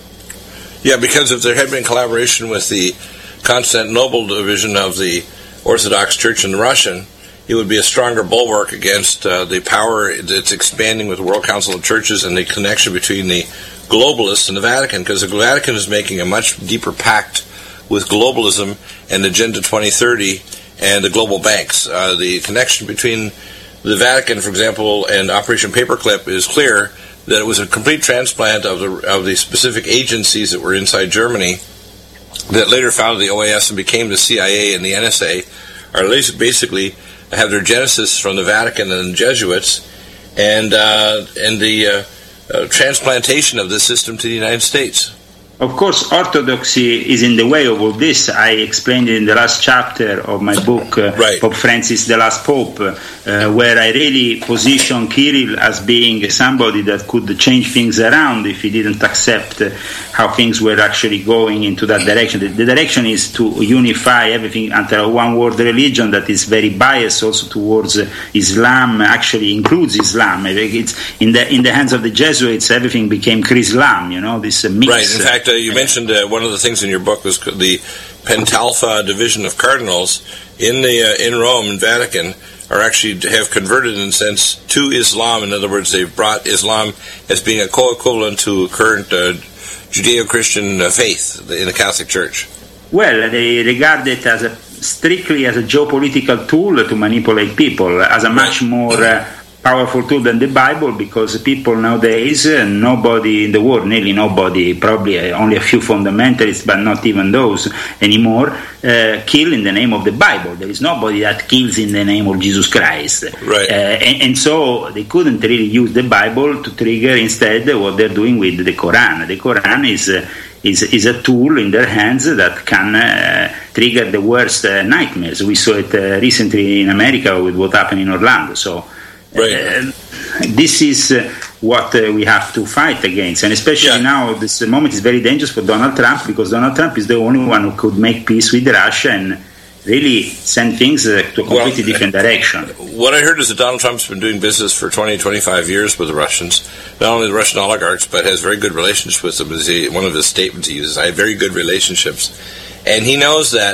Yeah, because if there had been collaboration with the Constantinople division of the Orthodox Church and the Russian, it would be a stronger bulwark against uh, the power that's expanding with the World Council of Churches and the connection between the globalists and the Vatican, because the Vatican is making a much deeper pact with globalism and Agenda twenty thirty and the global banks. Uh, the connection between the Vatican, for example, and Operation Paperclip is clear that it was a complete transplant of the of the specific agencies that were inside Germany that later founded the O A S and became the C I A and the N S A, are basically have their genesis from the Vatican and the Jesuits, and uh, and the uh, uh, transplantation of this system to the United States. Of course, orthodoxy is in the way of all this. I explained it in the last chapter of my book, uh, right. Pope Francis, the Last Pope, uh, where I really position Kirill as being somebody that could change things around if he didn't accept uh, how things were actually going into that direction. The, the direction is to unify everything under a one-world religion that is very biased also towards uh, Islam, actually includes Islam. It's in the in the hands of the Jesuits, everything became Chrislam, you know, this uh, mix. Right, in fact, uh, you mentioned uh, one of the things in your book was the Pentalpha division of cardinals in the uh, in Rome and Vatican are actually have converted in a sense to Islam. In other words, they've brought Islam as being a co-equivalent to current uh, Judeo-Christian uh, faith in the Catholic Church. Well, they regard it as a strictly as a geopolitical tool to manipulate people, as a much more uh, powerful tool than the Bible, because people nowadays, uh, nobody in the world, nearly nobody, probably uh, only a few fundamentalists, but not even those anymore, uh, kill in the name of the Bible. There is nobody that kills in the name of Jesus Christ. Right. Uh, and, and so they couldn't really use the Bible to trigger instead what they're doing with the Quran. The Quran is uh, is is a tool in their hands that can uh, trigger the worst uh, nightmares. We saw it uh, recently in America with what happened in Orlando. So. Right. Uh, this is uh, what uh, we have to fight against, and especially yeah. now this uh, moment is very dangerous for Donald Trump, because Donald Trump is the only one who could make peace with Russia and really send things uh, to a completely well, different direction. What I heard is that Donald Trump's been doing business for twenty, twenty-five years with the Russians, not only the Russian oligarchs, but has very good relationships with them. As he, one of his statements he uses, I have very good relationships. And he knows that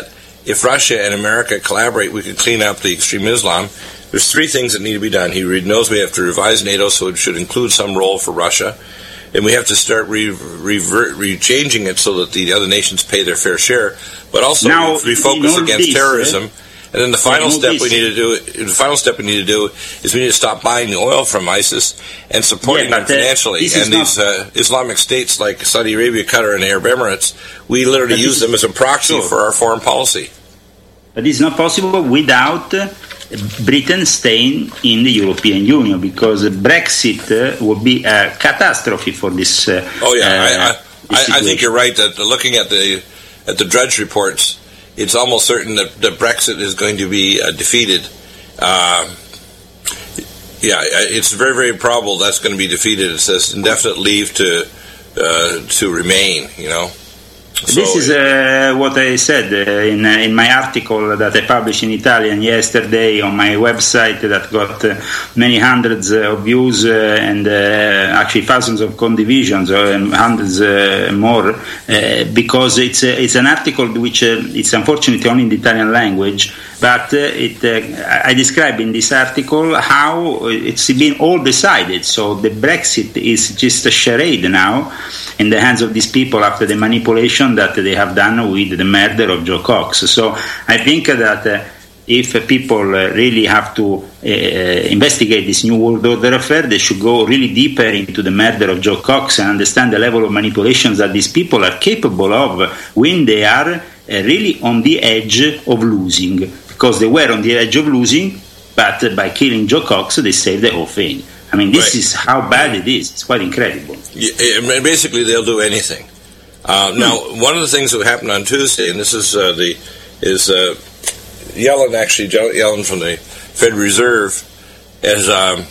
if Russia and America collaborate, we could clean up the extreme Islam. There's three things that need to be done. He knows we have to revise NATO so it should include some role for Russia. And we have to start re- revert, re-changing it so that the other nations pay their fair share. But also now, refocus against this, terrorism. Eh? And then the final yeah, step this. we need to do, the final step we need to do is we need to stop buying the oil from ISIS and supporting yeah, them financially. And these uh, Islamic states like Saudi Arabia, Qatar, and Arab Emirates, we literally use is, them as a proxy sure. for our foreign policy. But it's not possible without uh, Britain staying in the European Union, because Brexit uh, would be a catastrophe for this. Uh, oh yeah, uh, I, I, I think you're right that looking at the at the Drudge reports, it's almost certain that, that Brexit is going to be uh, defeated. Uh, yeah, it's very, very probable that's going to be defeated. It says indefinite leave to uh, to remain. You know. So, this is uh, what I said uh, in uh, in my article that I published in Italian yesterday on my website that got uh, many hundreds uh, of views uh, and uh, actually thousands of condivisions uh, and hundreds uh, more uh, because it's uh, it's an article which uh, it's unfortunately only in the Italian language, but uh, it uh, I describe in this article how it's been all decided. So the Brexit is just a charade now in the hands of these people after the manipulation that they have done with the murder of Joe Cox. So I think that uh, if uh, people uh, really have to uh, investigate this New World Order affair, they should go really deeper into the murder of Joe Cox and understand the level of manipulations that these people are capable of when they are uh, really on the edge of losing. Because they were on the edge of losing, but uh, by killing Joe Cox, they saved the whole thing. I mean, this right. is how bad it is. It's quite incredible. Yeah, basically, they'll do anything. Uh, now, hmm. one of the things that happened on Tuesday, and this is uh, the is uh, Yellen actually Yellen from the Federal Reserve has um,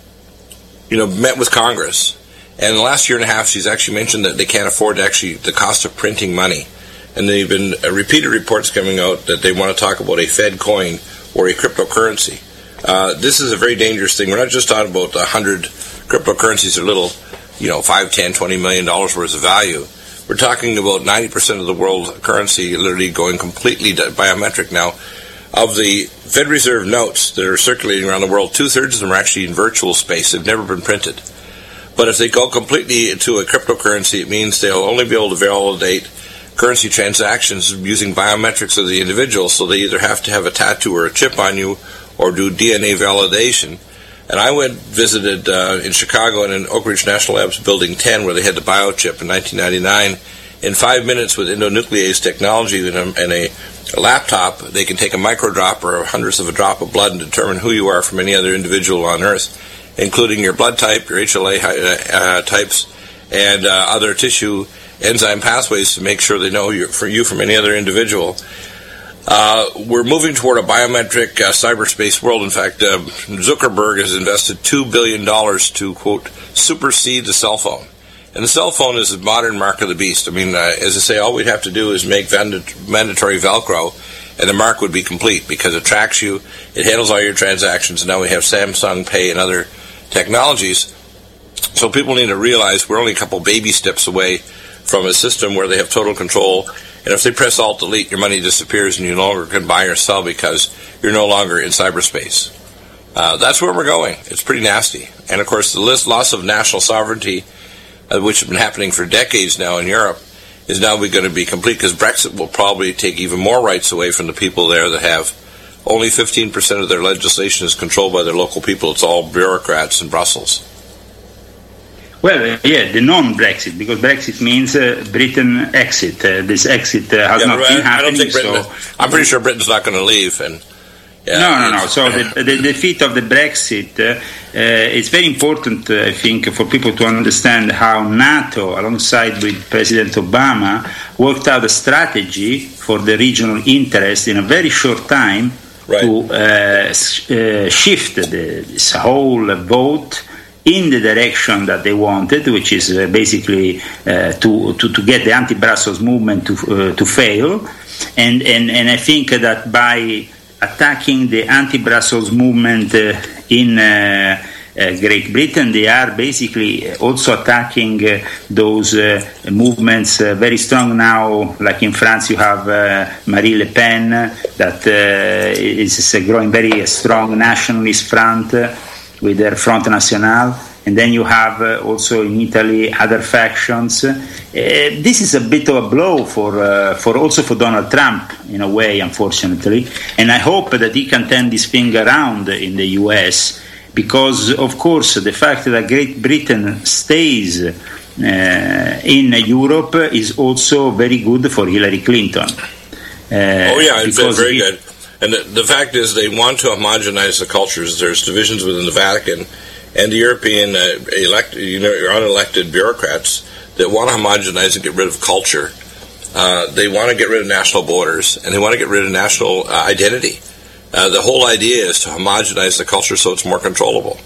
you know met with Congress, and in the last year and a half, she's actually mentioned that they can't afford to actually the cost of printing money, and there've been uh, repeated reports coming out that they want to talk about a Fed coin or a cryptocurrency. Uh, this is a very dangerous thing. We're not just talking about a hundred cryptocurrencies or little, you know, five, ten, twenty million dollars worth of value. We're talking about ninety percent of the world currency literally going completely biometric now. Of the Fed Reserve notes that are circulating around the world, two-thirds of them are actually in virtual space. They've never been printed. But if they go completely into a cryptocurrency, it means they'll only be able to validate currency transactions using biometrics of the individual, so they either have to have a tattoo or a chip on you or do D N A validation. And I went visited uh, in Chicago and in Oak Ridge National Labs Building ten, where they had the biochip in nineteen ninety-nine. In five minutes with endonuclease technology and a, and a, a laptop, they can take a microdrop or a hundredth of a drop of blood and determine who you are from any other individual on Earth, including your blood type, your H L A uh, types, and uh, other tissue enzyme pathways to make sure they know you're, for you from any other individual. Uh, we're moving toward a biometric uh, cyberspace world. In fact, uh, Zuckerberg has invested two billion dollars to, quote, supersede the cell phone. And the cell phone is a modern mark of the beast. I mean, uh, as I say, all we'd have to do is make vand- mandatory Velcro, and the mark would be complete because it tracks you, it handles all your transactions, and now we have Samsung Pay and other technologies. So people need to realize we're only a couple baby steps away from a system where they have total control. And if they press Alt-Delete, your money disappears and you no longer can buy or sell because you're no longer in cyberspace. Uh, that's where we're going. It's pretty nasty. And, of course, the list, loss of national sovereignty, uh, which has been happening for decades now in Europe, is now going to be complete because Brexit will probably take even more rights away from the people there that have only fifteen percent of their legislation is controlled by their local people. It's all bureaucrats in Brussels. Well, uh, yeah, the non-Brexit, because Brexit means uh, Britain exit. Uh, this exit uh, has yeah, not right. been happening. I don't think Britain, so I'm pretty sure Britain's not going to leave. And yeah, no, no, no. So the, the defeat of the Brexit, uh, uh, it's very important, uh, I think, for people to understand how NATO, alongside with President Obama, worked out a strategy for the regional interest in a very short time right. to uh, uh, shift the, this whole vote in the direction that they wanted, which is uh, basically uh, to, to to get the anti-Brussels movement to uh, to fail, and, and and I think that by attacking the anti-Brussels movement uh, in uh, uh, Great Britain, they are basically also attacking uh, those uh, movements uh, very strong now. Like in France, you have uh, Marine Le Pen, that uh, is, is growing very strong nationalist front uh, with their Front National. And then you have uh, also in Italy other factions. Uh, this is a bit of a blow for uh, for also for Donald Trump in a way, unfortunately. And I hope that he can turn this thing around in the U S, because, of course, the fact that Great Britain stays uh, in Europe is also very good for Hillary Clinton. Uh, oh yeah, it's very it, good. And the, the fact is, they want to homogenize the cultures. There's divisions within the Vatican. And the European uh, elect, you know, unelected bureaucrats that want to homogenize and get rid of culture. Uh, they want to get rid of national borders, and they want to get rid of national uh, identity. Uh, the whole idea is to homogenize the culture so it's more controllable.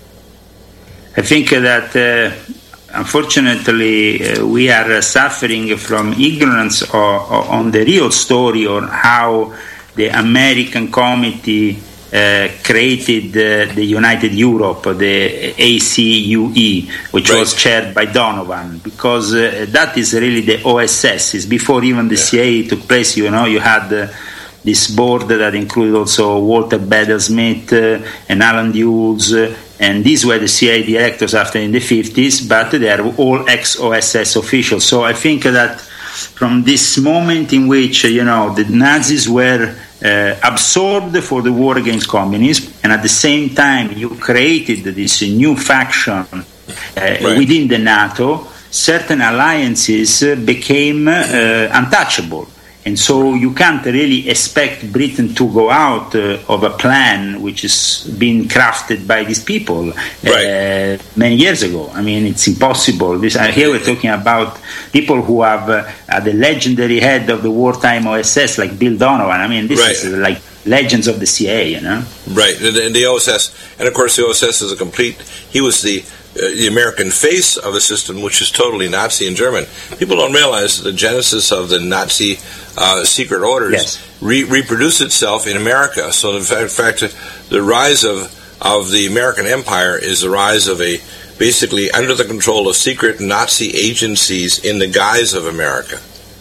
I think that, uh, unfortunately, uh, we are uh, suffering from ignorance or, or on the real story on how the American Committee Uh, created uh, the United Europe, the A C U E, which right. was chaired by Donovan, because uh, that is really the O S S. It's before even the yeah. C I A took place. You know, you had uh, this board that included also Walter Bedell-Smith uh, and Alan Dulles, uh, and these were the C I A directors after in the fifties, but they are all ex-O S S officials. So I think that from this moment in which, uh, you know, the Nazis were Uh, absorbed for the war against communism, and at the same time you created this new faction uh, right. within the NATO, certain alliances uh, became uh, untouchable. And so you can't really expect Britain to go out uh, of a plan which has been crafted by these people right. uh, many years ago. I mean, it's impossible. This, uh, here we're talking about people who have uh, uh, the legendary head of the wartime O S S, like Bill Donovan. I mean, this right. is uh, like legends of the C I A, you know? Right, and, and the O S S, and of course the O S S is a complete, he was the Uh, the American face of a system which is totally Nazi and German. People don't realize the genesis of the Nazi uh, secret orders yes. re- reproduced itself in America. So in fact, in fact, the rise of, of the American empire is the rise of a basically under the control of secret Nazi agencies in the guise of America.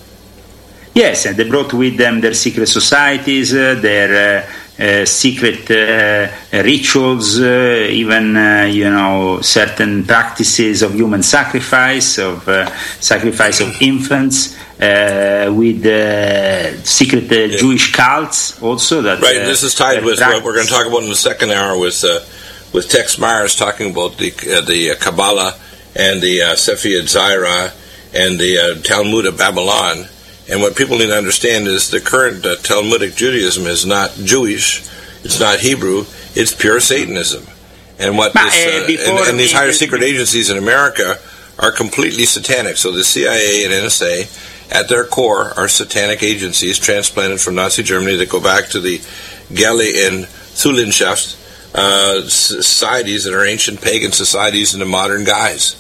Yes, and they brought with them their secret societies, uh, their uh, uh, secret uh, rituals, uh, even, uh, you know, certain practices of human sacrifice, of uh, sacrifice of infants, uh, with uh, secret uh, yeah. Jewish cults also. That, right, uh, this is tied with what we're going to talk about in the second hour with uh, with Tex Myers talking about the uh, the uh, Kabbalah and the uh, Sephirah Zaira and the uh, Talmud of Babylon. And what people need to understand is the current uh, Talmudic Judaism is not Jewish, it's not Hebrew, it's pure Satanism. And what this, uh, and, and these higher secret agencies in America are completely satanic. So the C I A and N S A, at their core, are satanic agencies transplanted from Nazi Germany that go back to the Gelle and Zulinschaft uh, societies that are ancient pagan societies in the modern guise.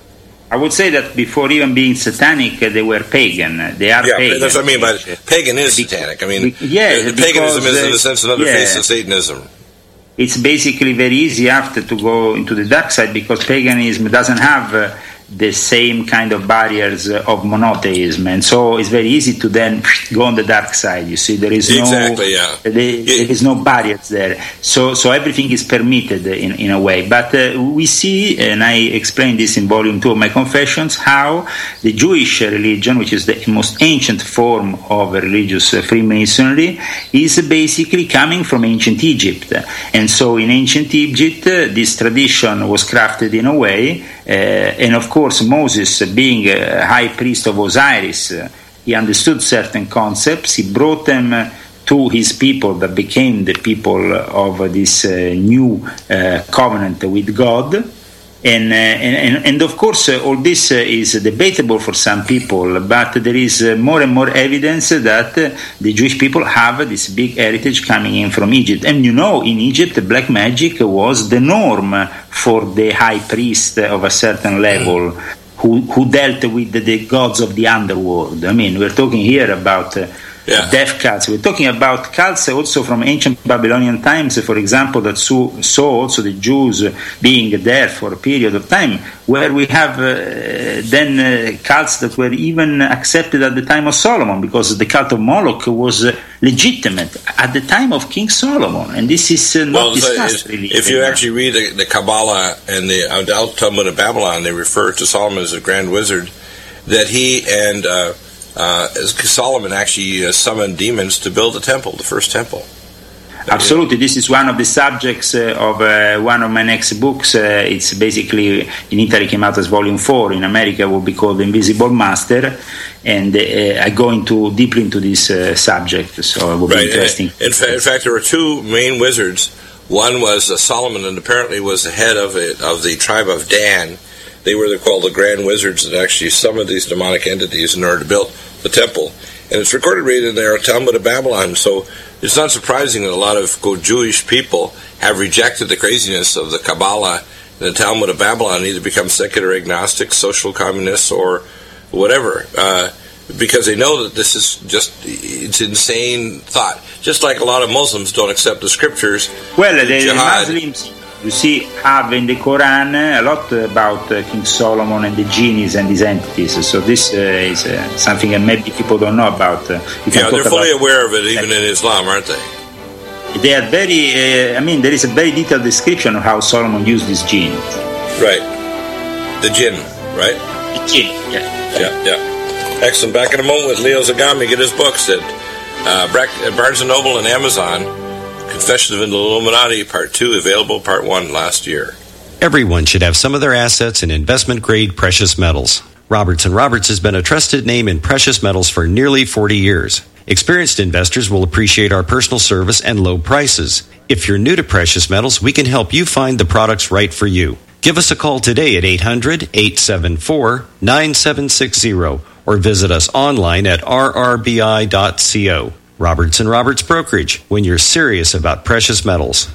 I would say that before even being satanic, uh, they were pagan. They are yeah, pagan. That's what I mean by pagan is satanic. I mean, yeah, the paganism is, in a sense, another yeah, face of Satanism. It's basically very easy after to go into the dark side because paganism doesn't have uh, the same kind of barriers uh, of monotheism, and so it's very easy to then go on the dark side. You see, there is no exactly, yeah. there, there is no barriers there, so so everything is permitted in, in a way. But uh, we see, and I explained this in volume two of my Confessions, how the Jewish religion, which is the most ancient form of religious uh, Freemasonry, is basically coming from ancient Egypt. And so in ancient Egypt, uh, this tradition was crafted in a way, uh, and of course Of course, Moses, being a high priest of Osiris, uh, he understood certain concepts. He brought them uh, to his people that became the people of uh, this uh, new uh, covenant with God. And, uh, and, and of course, uh, all this uh, is debatable for some people, but there is uh, more and more evidence that uh, the Jewish people have uh, this big heritage coming in from Egypt. And you know, in Egypt, black magic was the norm for the high priest of a certain level who, who dealt with the, the gods of the underworld. I mean, we're talking here about uh, Yeah. Death cults. We're talking about cults also from ancient Babylonian times, for example, that saw, saw also the Jews being there for a period of time, where we have uh, then uh, cults that were even accepted at the time of Solomon, because the cult of Moloch was uh, legitimate at the time of King Solomon, and this is uh, not well, discussed if, really. If you actually read the, the Kabbalah and the uh, Talmud of Babylon, they refer to Solomon as a grand wizard, that he and uh, uh, Solomon actually uh, summoned demons to build the temple, the first temple. Absolutely, this is one of the subjects uh, of uh, one of my next books. Uh, it's basically, in Italy came out as volume four, in America will be called The Invisible Master, and uh, I go into deeply into this uh, subject, so it will right. be interesting. In, fa- in fact, there were two main wizards. One was uh, Solomon, and apparently was the head of it, of the tribe of Dan. They were called the grand wizards that actually summoned these demonic entities in order to build the temple. And it's recorded right in there, Talmud of Babylon, so it's not surprising that a lot of quote, Jewish people have rejected the craziness of the Kabbalah and the Talmud of Babylon, either become secular agnostics, social communists, or whatever, uh, because they know that this is just, it's insane thought. Just like a lot of Muslims don't accept the scriptures. Well, the, the jihad. Muslims, you see, have in the Quran a lot about uh, King Solomon and the genies and these entities. So this uh, is uh, something that maybe people don't know about. Uh, yeah, they're fully aware of it, even in Islam, aren't they? They are very, uh, I mean, there is a very detailed description of how Solomon used these genies. Right. The jinn, right? The jinn, yeah. Yeah, yeah. Excellent. Back in a moment with Leo Zagami. Get his books at uh, Barnes and Noble and Amazon. Confession of the Illuminati, Part two, available Part one last year. Everyone should have some of their assets in investment-grade precious metals. Roberts and Roberts has been a trusted name in precious metals for nearly forty years. Experienced investors will appreciate our personal service and low prices. If you're new to precious metals, we can help you find the products right for you. Give us a call today at eight hundred, eight seven four, nine seven six zero or visit us online at r r b i dot co. Roberts and Roberts Brokerage, when you're serious about precious metals.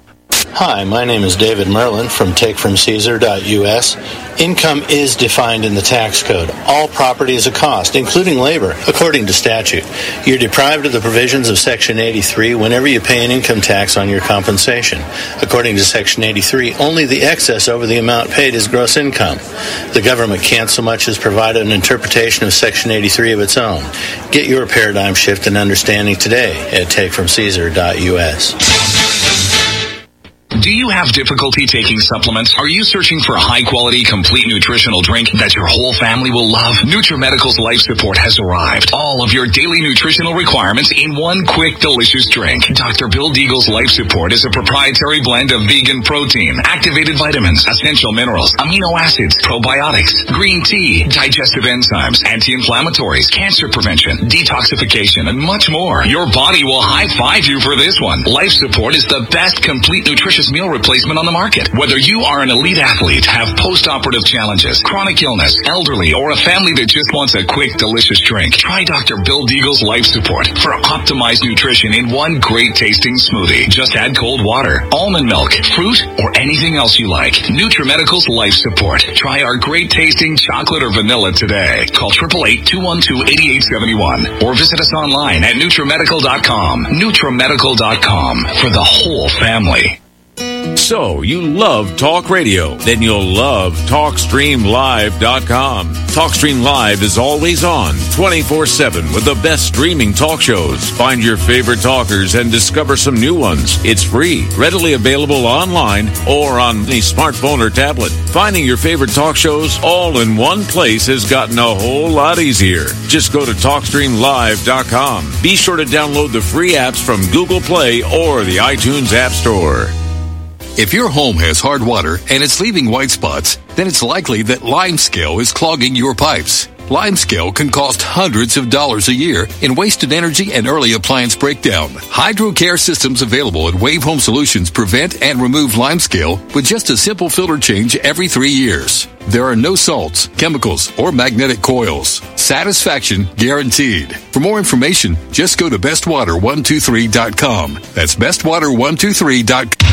Hi, my name is David Merlin from take from caesar dot u s. Income is defined in the tax code. All property is a cost, including labor, according to statute. You're deprived of the provisions of Section eighty-three whenever you pay an income tax on your compensation. According to Section eighty-three, only the excess over the amount paid is gross income. The government can't so much as provide an interpretation of Section eighty-three of its own. Get your paradigm shift and understanding today at take from caesar dot u s. Do you have difficulty taking supplements? Are you searching for a high-quality, complete nutritional drink that your whole family will love? NutriMedical's Life Support has arrived. All of your daily nutritional requirements in one quick, delicious drink. Doctor Bill Deagle's Life Support is a proprietary blend of vegan protein, activated vitamins, essential minerals, amino acids, probiotics, green tea, digestive enzymes, anti-inflammatories, cancer prevention, detoxification, and much more. Your body will high-five you for this one. Life Support is the best complete nutritious meal replacement on the market. Whether you are an elite athlete, have post-operative challenges, chronic illness, elderly, or a family that just wants a quick, delicious drink, try Doctor Bill Deagle's Life Support for optimized nutrition in one great tasting smoothie. Just add cold water, almond milk, fruit, or anything else you like. NutriMedical's Life Support. Try our great tasting chocolate or vanilla today. Call eight eight eight, two one two, eight eight seven one or visit us online at NutriMedical dot com. NutriMedical dot com for the whole family. So, you love talk radio? Then you'll love talk stream live dot com. TalkStream Live is always on, twenty-four seven, with the best streaming talk shows. Find your favorite talkers and discover some new ones. It's free, readily available online or on any smartphone or tablet. Finding your favorite talk shows all in one place has gotten a whole lot easier. Just go to talk stream live dot com. Be sure to download the free apps from Google Play or the iTunes App Store. If your home has hard water and it's leaving white spots, then it's likely that limescale is clogging your pipes. Limescale can cost hundreds of dollars a year in wasted energy and early appliance breakdown. HydroCare systems available at Wave Home Solutions prevent and remove limescale with just a simple filter change every three years. There are no salts, chemicals, or magnetic coils. Satisfaction guaranteed. For more information, just go to best water one two three dot com. That's best water one two three dot com.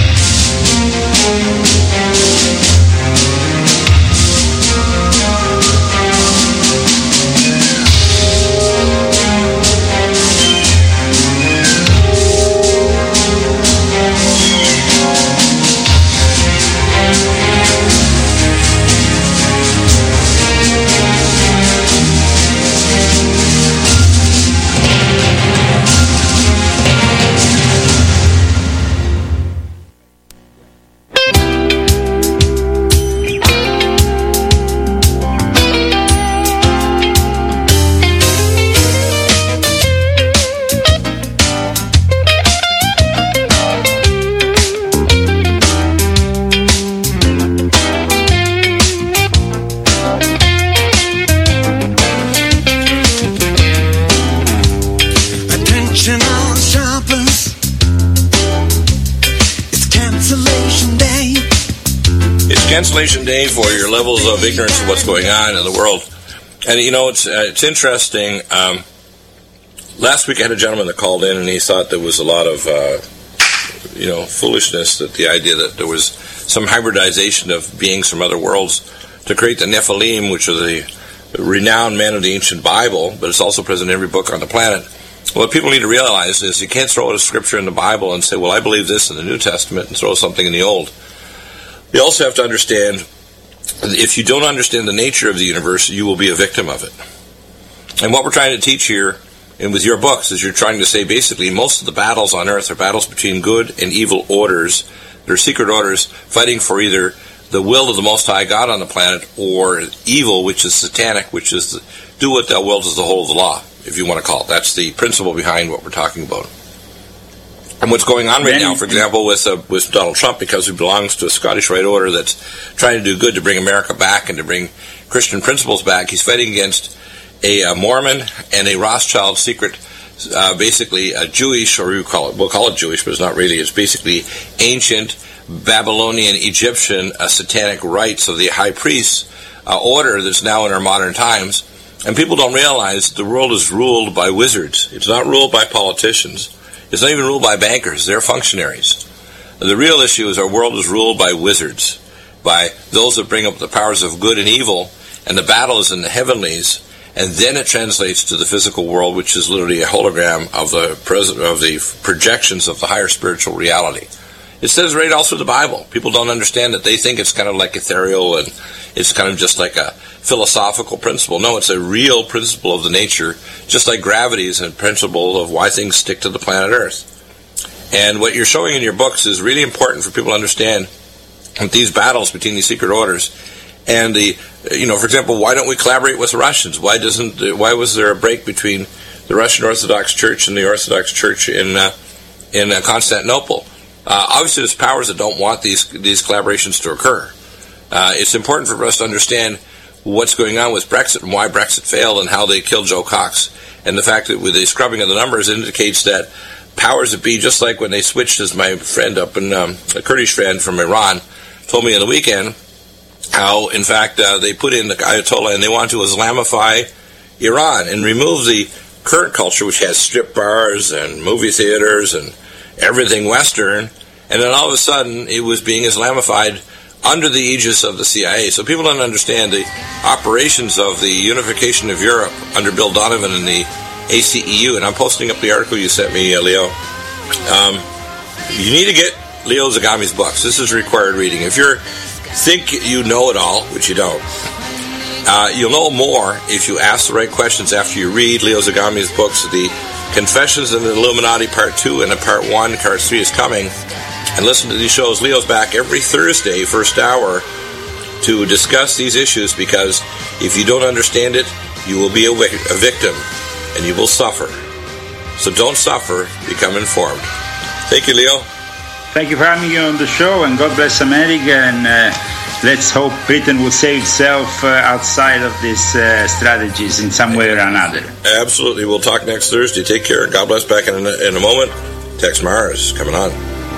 cancellation day for your levels of ignorance of what's going on in the world. And, you know, it's uh, it's interesting. Um, last week I had a gentleman that called in, and he thought there was a lot of, uh, you know, foolishness, that the idea that there was some hybridization of beings from other worlds to create the Nephilim, which are the renowned men of the ancient Bible, but it's also present in every book on the planet. What people need to realize is you can't throw out a scripture in the Bible and say, well, I believe this in the New Testament, and throw something in the Old. You also have to understand, if you don't understand the nature of the universe, you will be a victim of it. And what we're trying to teach here, and with your books, is you're trying to say basically most of the battles on Earth are battles between good and evil orders. They're secret orders fighting for either the will of the Most High God on the planet, or evil, which is satanic, which is the, do what thou wilt is the whole of the law, if you want to call it. That's the principle behind what we're talking about. And what's going on right now, for example, with uh, with Donald Trump, because he belongs to a Scottish Rite Order that's trying to do good to bring America back and to bring Christian principles back, he's fighting against a, a Mormon and a Rothschild secret, uh, basically a Jewish, or we call it, we'll call it Jewish, but it's not really. It's basically ancient Babylonian, Egyptian, uh, satanic rites of the high priest uh, order that's now in our modern times. And people don't realize the world is ruled by wizards. It's not ruled by politicians. It's not even ruled by bankers. They're functionaries. The real issue is our world is ruled by wizards, by those that bring up the powers of good and evil, and the battle is in the heavenlies, and then it translates to the physical world, which is literally a hologram of the present, of the projections of the higher spiritual reality. It says right all through the Bible. People don't understand that. They think it's kind of like ethereal, and it's kind of just like a philosophical principle. No, it's a real principle of the nature, just like gravity is a principle of why things stick to the planet Earth. And what you're showing in your books is really important for people to understand with these battles between these secret orders. And the, you know, for example, why don't we collaborate with the Russians? Why doesn't? Why was there a break between the Russian Orthodox Church and the Orthodox Church in uh, in uh, Constantinople? Uh, obviously, there's powers that don't want these these collaborations to occur. Uh, it's important for us to understand what's going on with Brexit and why Brexit failed and how they killed Joe Cox. And the fact that with the scrubbing of the numbers indicates that powers that be, just like when they switched, as my friend up in, um, a Kurdish friend from Iran told me on the weekend, how, in fact, uh, they put in the Ayatollah and they want to Islamify Iran and remove the current culture, which has strip bars and movie theaters and everything Western, and then all of a sudden it was being Islamified under the aegis of the C I A. So people don't understand the operations of the unification of Europe under Bill Donovan and the A C E U. And I'm posting up the article you sent me, uh, Leo. Um, you need to get Leo Zagami's books. This is required reading. If you think you know it all, which you don't, uh, you'll know more if you ask the right questions after you read Leo Zagami's books. The Confessions of the Illuminati Part two and the Part one, Part three is coming. And listen to these shows. Leo's back every Thursday, first hour, to discuss these issues, because if you don't understand it, you will be a, a victim, and you will suffer. So don't suffer, become informed. Thank you, Leo. Thank you for having me on the show, and God bless America, and uh, let's hope Britain will save itself uh, outside of these uh, strategies in some way or another. Absolutely. We'll talk next Thursday. Take care. God bless. Back in a, in a moment. Tex Mars coming on.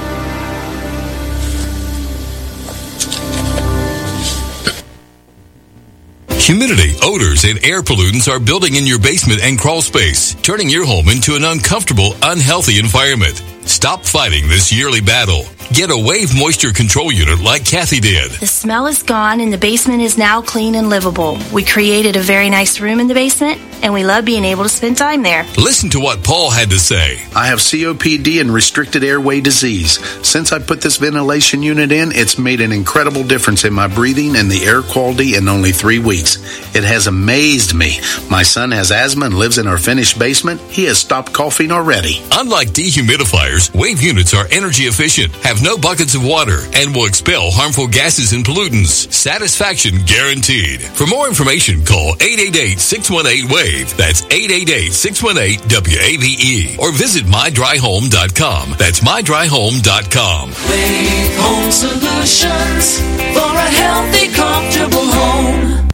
Humidity, odors, and air pollutants are building in your basement and crawl space, turning your home into an uncomfortable, unhealthy environment. Stop fighting this yearly battle. Get a Wave Moisture Control Unit like Kathy did. The smell is gone and the basement is now clean and livable. We created a very nice room in the basement, and we love being able to spend time there. Listen to what Paul had to say. I have C O P D and restricted airway disease. Since I put this ventilation unit in, it's made an incredible difference in my breathing and the air quality in only three weeks. It has amazed me. My son has asthma and lives in our finished basement. He has stopped coughing already. Unlike dehumidifiers, Wave units are energy efficient, have no buckets of water, and will expel harmful gases and pollutants. Satisfaction guaranteed. For more information, call eight eight eight, six one eight, WAVE. That's eight eight eight, six one eight, W A V E. Or visit my dry home dot com. That's my dry home dot com. Wave Home Solutions for a healthy, comfortable home.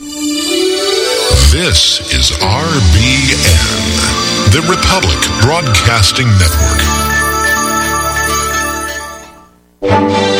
This is R B N, the Republic Broadcasting Network.